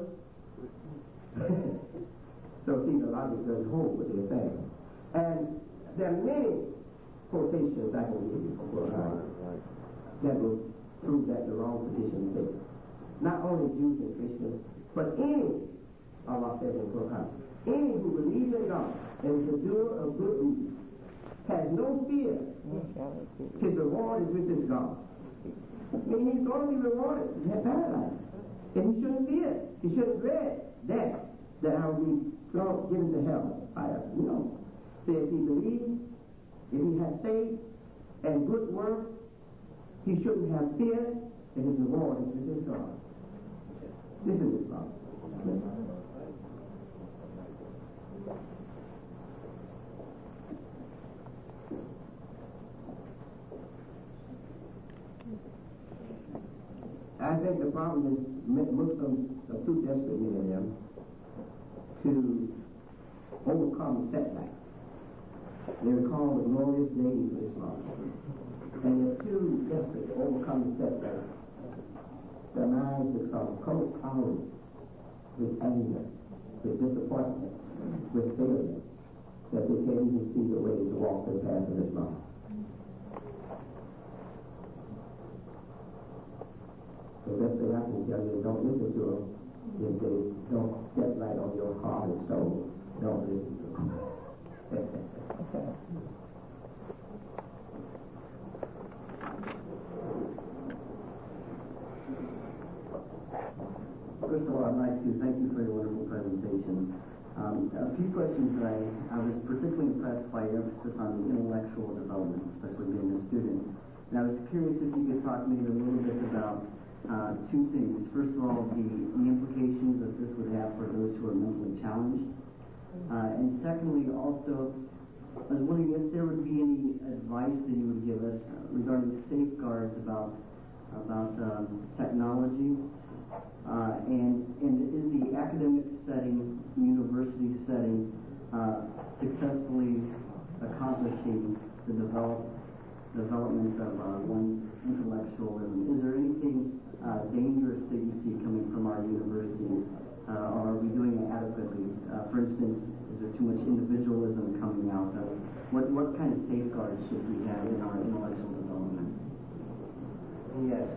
So see, the logic doesn't hold what they're saying. And there are many quotations I can give you from Quran that will prove that the wrong position is taken. Not only Jews and Christians, but any, Allah says in Quran, any who believes in God and is a doer of good deeds has no fear. His reward is with his God. Meaning he's going to be rewarded in that paradise. And he shouldn't fear. He shouldn't dread death, that I will be given to hell. No. So if he believes, if he has faith and good work, he shouldn't have fear, and his reward is with his God. This is his problem. I think the problem is Muslims are too desperate, many of them, to overcome setbacks. They are called the glorious days of Islam. And they're too desperate to overcome the setbacks. Their minds become clouded with anger, with disappointment, with failure, that they can't even see the way to walk the path of Islam. The best thing I can tell you is don't listen to them. If they don't step right on your heart and soul, don't listen to them. First of all, I'd like to thank you for your wonderful presentation. A few questions that I was particularly impressed by your emphasis on intellectual development, especially being a student. And I was curious if you could talk maybe a little bit about two things. First of all, the implications that this would have for those who are mentally challenged. And secondly, also, I was wondering if there would be any advice that you would give us regarding safeguards about technology. And is the academic setting, university setting, successfully accomplishing the development of one's intellectualism? Is there anything dangerous that you see coming from our universities, or are we doing it adequately? For instance, is there too much individualism coming out? What kind of safeguards should we have in our intellectual development? Yes.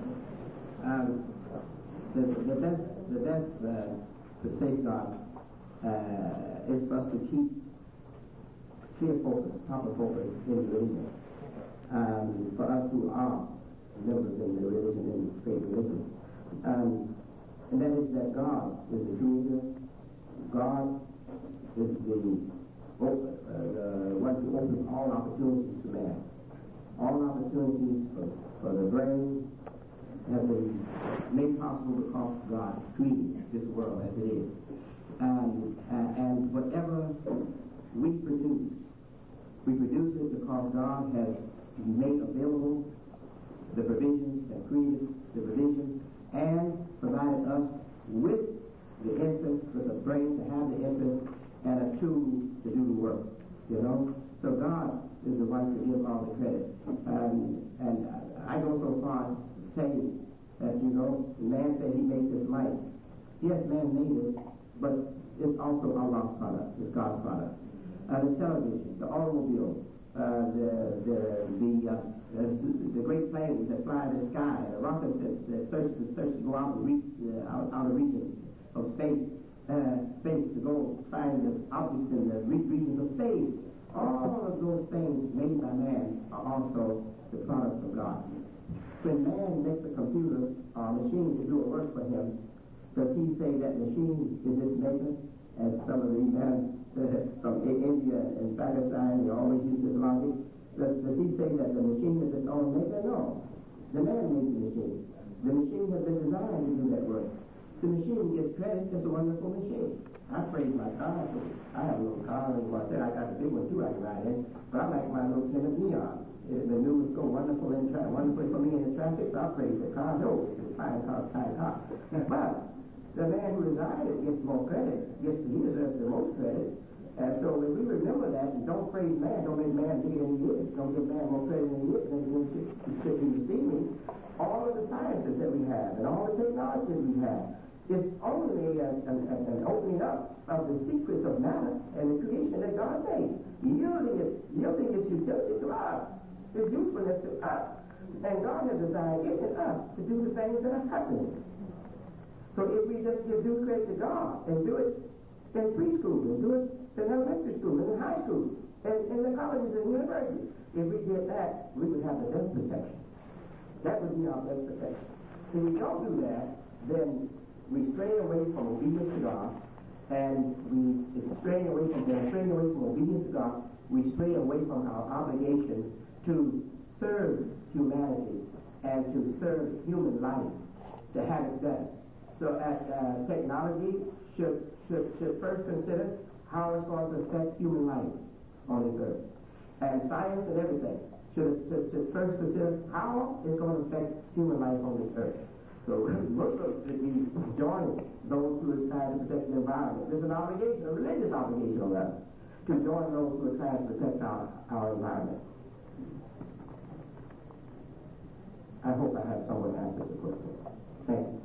The best safeguard is for us to keep clear focus, proper focus in the religion. For us who are members in the religion, in the faith religion. And that is that God is the creator. God is the one who opens all opportunities to man. All opportunities for the brain have been made possible because God created this world as it is. And whatever we produce it because God has made available the provisions, and created the provisions, and provided us with the interest, with the brain to have the interest, and a tool to do the work, So God is the one to give all the credit. And I go so far to say that, man said he made this light. Yes, man made it, but it's also Allah's product, it's God's product. The television, the automobile, the great planes that fly in the sky, the rockets that search to go out and reach outer regions of space to go find the objects in the regions of space. All of those things made by man are also the products of God. When man makes a computer or a machine to do a work for him, does he say that machine is his maker? As some of the men from India and Pakistan, they always use this logic. Does he say that the machine is its own maker? No. The man made the machine. The machine has been designed to do that work. The machine gets credit. It's a wonderful machine. I praise my car. I have a little car, and I said I got a big one too I can ride in. But I like my little Plymouth Neon. The news go wonderful wonderfully for me in the traffic, so I praise the car. No, it's a fine car. But the man who designed it gets more credit. He deserves the most credit. And so if we remember that and don't praise man, don't make man bigger than he is, don't give man more credit than he is, then he should be deceiving. All of the sciences that we have and all the technologies we have is only an opening up of the secrets of matter and the creation that God made. Yielding its utility to us, its usefulness to us. And God has designed it in us to do the things that are happening. So if we just give due credit to God and do it in preschool and do it in elementary school and in high school and in the colleges and universities, if we did that, we would have the best protection. That would be our best protection. If we don't do that, then we stray away from obedience to God, and straying away from obedience to God, we stray away from our obligation to serve humanity and to serve human life, to have it done. So technology should first consider how it's going to affect human life on this earth. And science and everything should first consider how it's going to affect human life on this earth. So Muslims should be joining those who are trying to protect the environment. There's an obligation, a religious obligation on us, to join those who are trying to protect our environment. I hope I have someone answer the question. Thank you.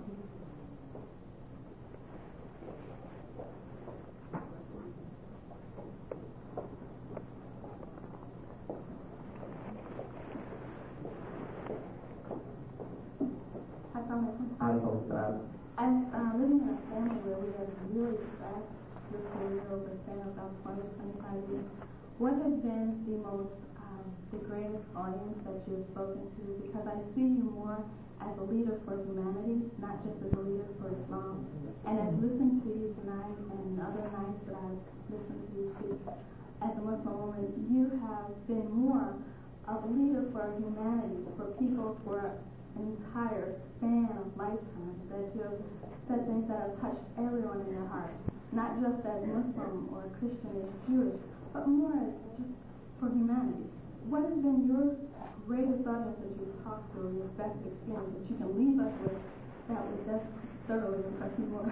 I'm living in a family where we have really tracked this career over a span of about 20, 25 years. What has been the greatest audience that you've spoken to? Because I see you more as a leader for humanity, not just as a leader for Islam. And I've listened to you tonight and other nights that I've listened to you speak as a Muslim woman, you have been more of a leader for humanity, for people, for an entire span of lifetime, that you have said things that have touched everyone in your heart, not just as Muslim or Christian or Jewish, but more as just for humanity. What has been your greatest audience that you've talked to, or your best experience that you can leave us with that would just thoroughly impress you more?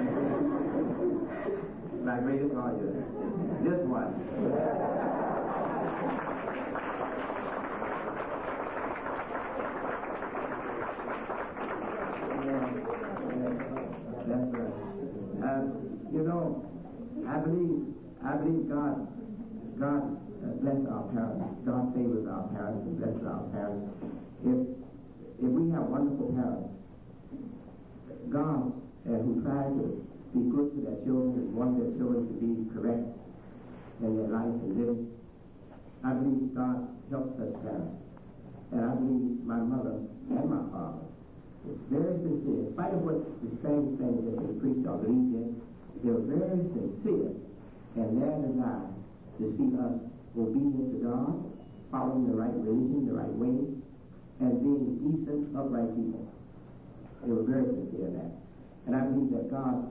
My greatest audience, this one. That's right. I believe God bless our parents. God favors our parents and blesses our parents. If we have wonderful parents, God, who try to be good to their children and want their children to be correct in their life and living, I believe God helps us parents. And I believe my mother and my father was very sincere. In spite of what the strange things that they preached or believed in, they were very sincere in their desire to see us obedient to God, following the right religion, the right way, and being decent, upright people. They were very sincere in that. And I believe that God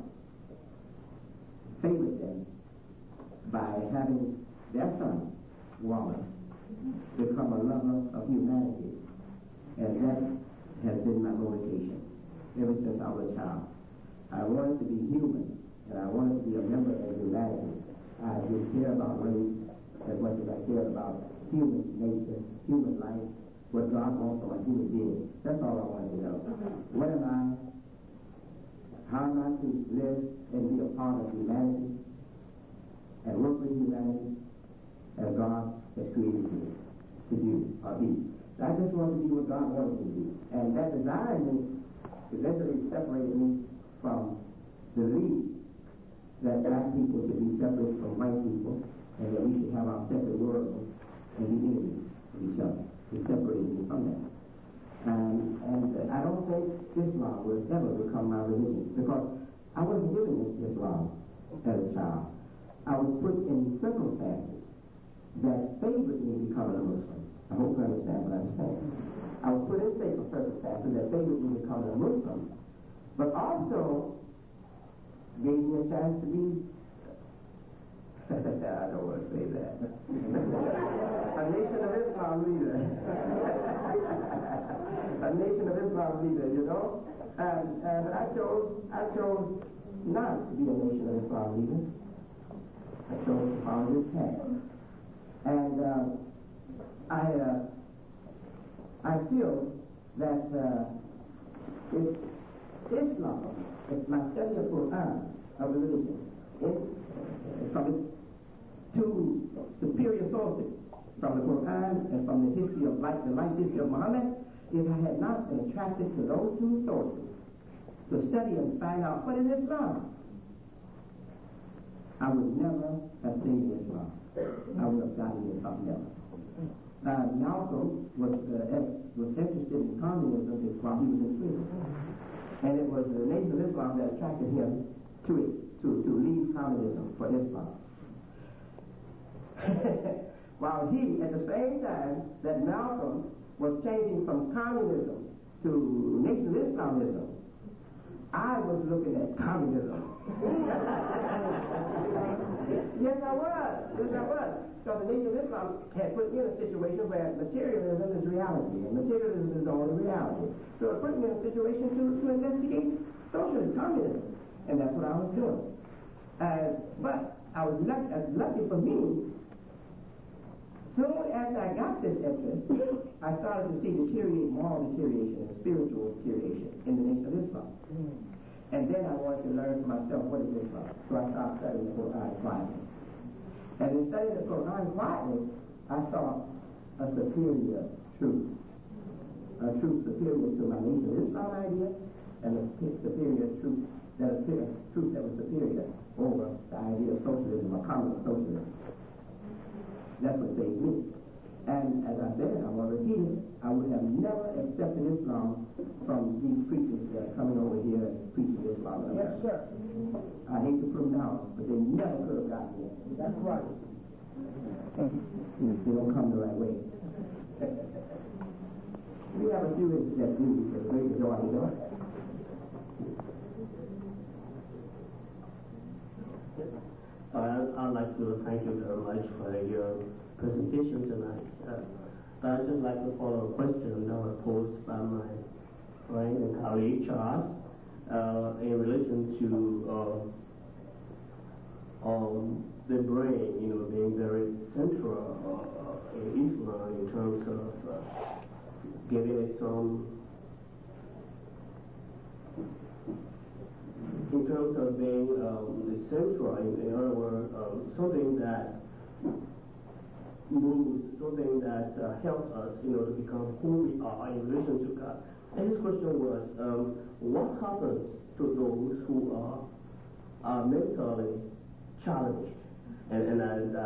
favored them by having their son, Wallace, become a lover of humanity. And that has been my motivation ever since I was a child. I wanted to be human, and I wanted to be a member of humanity. I didn't care about race as much as I cared about human nature, human life, what God wants from a human being. That's all I wanted to know. What am I? How am I to live and be a part of humanity and work with humanity as God has created me to do or be? I just want to be what God wanted me to be. And that desire in me eventually separated me from the belief that black people should be separate from white people and that we should have our separate worlds and be enemies of each other. It separated me from that. And I don't think Islam will ever become my religion, because I wasn't given Islam as a child. I was put in circumstances that favored me becoming a Muslim. I hope you understand what I'm saying. I was put in circumstances that favored me becoming a Muslim, but also gave me a chance to be I don't want to say that. A Nation of Islam leader. A Nation of Islam leader, you know. And I chose not to be a Nation of Islam leader. I chose to follow his path. And I feel that if Islam, if my study of Quran, of religion, from its two superior sources, from the Quran and from the history of life, the life history of Muhammad, if I had not been attracted to those two sources, to study and find out what is Islam, I would never have stayed in Islam. I would have gotten into something else. Malcolm was interested in communism while he was in prison. And it was the Nation of Islam that attracted him to leave communism for Islam. While he, at the same time that Malcolm was changing from communism to Nation of Islamism, I was looking at communism. Yes, I was. Because the Nation of Islam had put me in a situation where materialism is reality, and materialism is the only reality. So it put me in a situation to investigate socialism, communism, and that's what I was doing. But I was lucky for me. Soon after I got this interest, I started to see moral deterioration and spiritual deterioration in the Nation of Islam. And then I wanted to learn for myself what is Islam. So I started studying the Quran quietly. And in studying the Quran quietly, I saw a superior truth. A truth superior to my Nation of Islam idea, and a superior truth that was superior over the idea of socialism or communist socialism. That's what saved me. And as I said, I want to repeat it, I would have never accepted Islam from these preachers that are coming over here and preaching Islam. Yes, sir. I hate to put them down, but they never could have gotten here. That's right. They don't come the right way. We have a few that do, for the great majority, don't we? I'd like to thank you very much for your presentation tonight. I'd just like to follow a question that was posed by my friend and colleague Charles in relation to the brain, being very central in Islam in terms of giving it some. In terms of being central, in other words, something that moves, something that helps us, to become who we are in relation to God. And his question was, what happens to those who are mentally challenged? And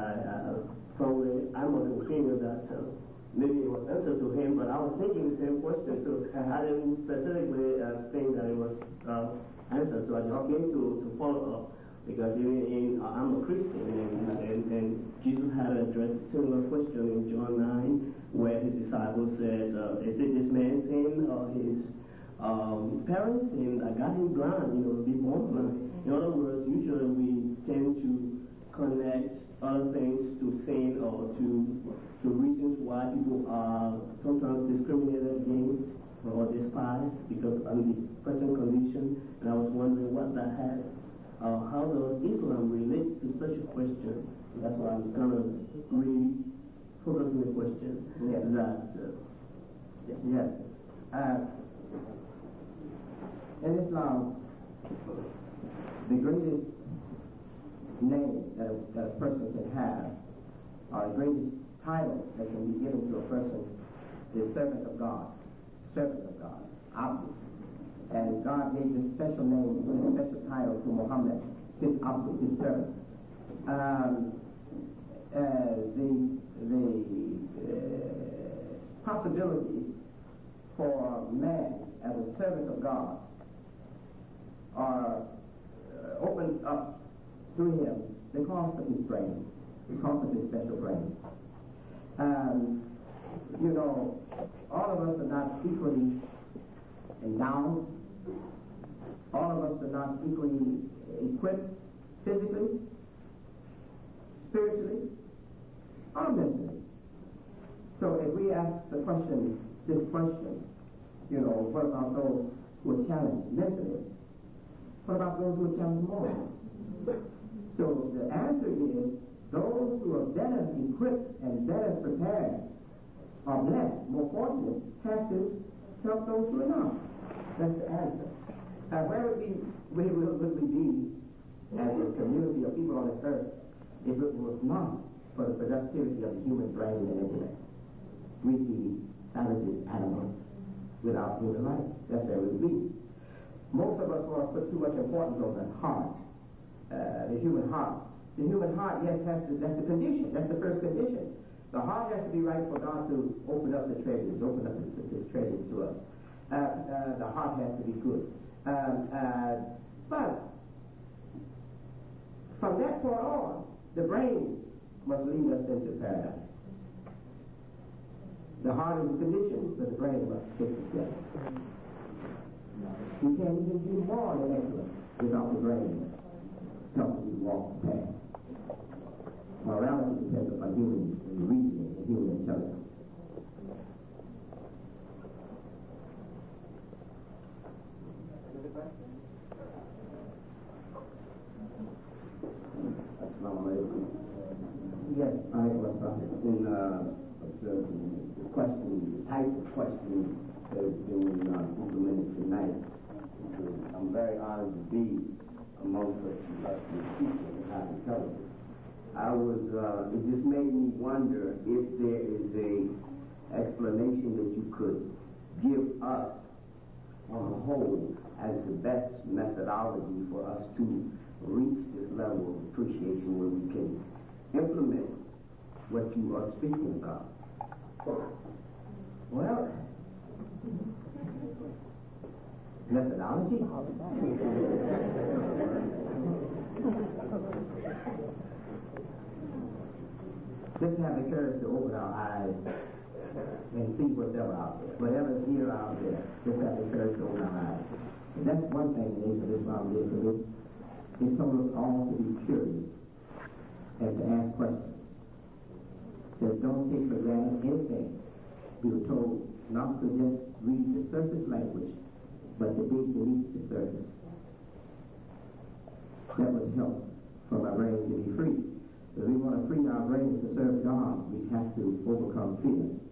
I'm of the opinion that maybe it was answered to him, but I was thinking the same question, so I didn't specifically think that it was answered, so I just came to follow up, because I'm a Christian, and Jesus had addressed a similar question in John 9, where his disciples said, is it this man's sin or his parents' sin that got him blind, to be born blind? In other words, usually we tend to connect other things to sin or to reasons why people are sometimes discriminated against or despised because of the present condition. And I was wondering what that has, how does Islam relate to such a question? That's why I'm kind of really focusing the question. Yes. In Islam, the greatest name that a person can have, or the greatest title that can be given to a person, is servant of God. Servant of God, Abdu. And God gave this special name, this special title to Muhammad, his Abdu, his servant. The possibilities for man as a servant of God are opened up to him because of his brain, because of his special brain. All of us are not equally endowed. All of us are not equally equipped physically. spiritually or mentally. So if we ask this question, what about those who are challenged mentally? What about those who are challenged morally? So the answer is those who are better equipped and better prepared are blessed, more fortunate, have to help those who are not. That's the answer. Where would we be as a community of people on this earth if it was not for the productivity of the human brain and intellect? We'd be savages, animals, without human life. That's where we'd be. Most of us want to put too much importance on the heart, the human heart. The human heart, yes, that's the condition. That's the first condition. The heart has to be right for God to open up the treasures, open up his treasures to us. The heart has to be good. But from that point on, the brain must lead us into paradise. The heart is the condition, but the brain must take the step. You can't even be morally excellent without the brain helping you walk the path. Morality depends upon human reasoning and human intelligence. Yes, I was in the question, the type of question that has been implemented tonight. I'm very honored to be among such people and how to tell it. It just made me wonder if there is a explanation that you could give us on the whole as the best methodology for us to reach this level of appreciation where we can implement what you are speaking about. Well, methodology? Just have the courage to open our eyes and see whatever out there. Whatever is here out there, just have the courage to open our eyes. And that's one thing the Nation of Islam did for me. It told us all to be curious and to ask questions. That don't take for granted anything. We were told not to just read the surface language, but to dig beneath the surface. That would help for our brains to be free. If we want to free our brains to serve God, we have to overcome fear.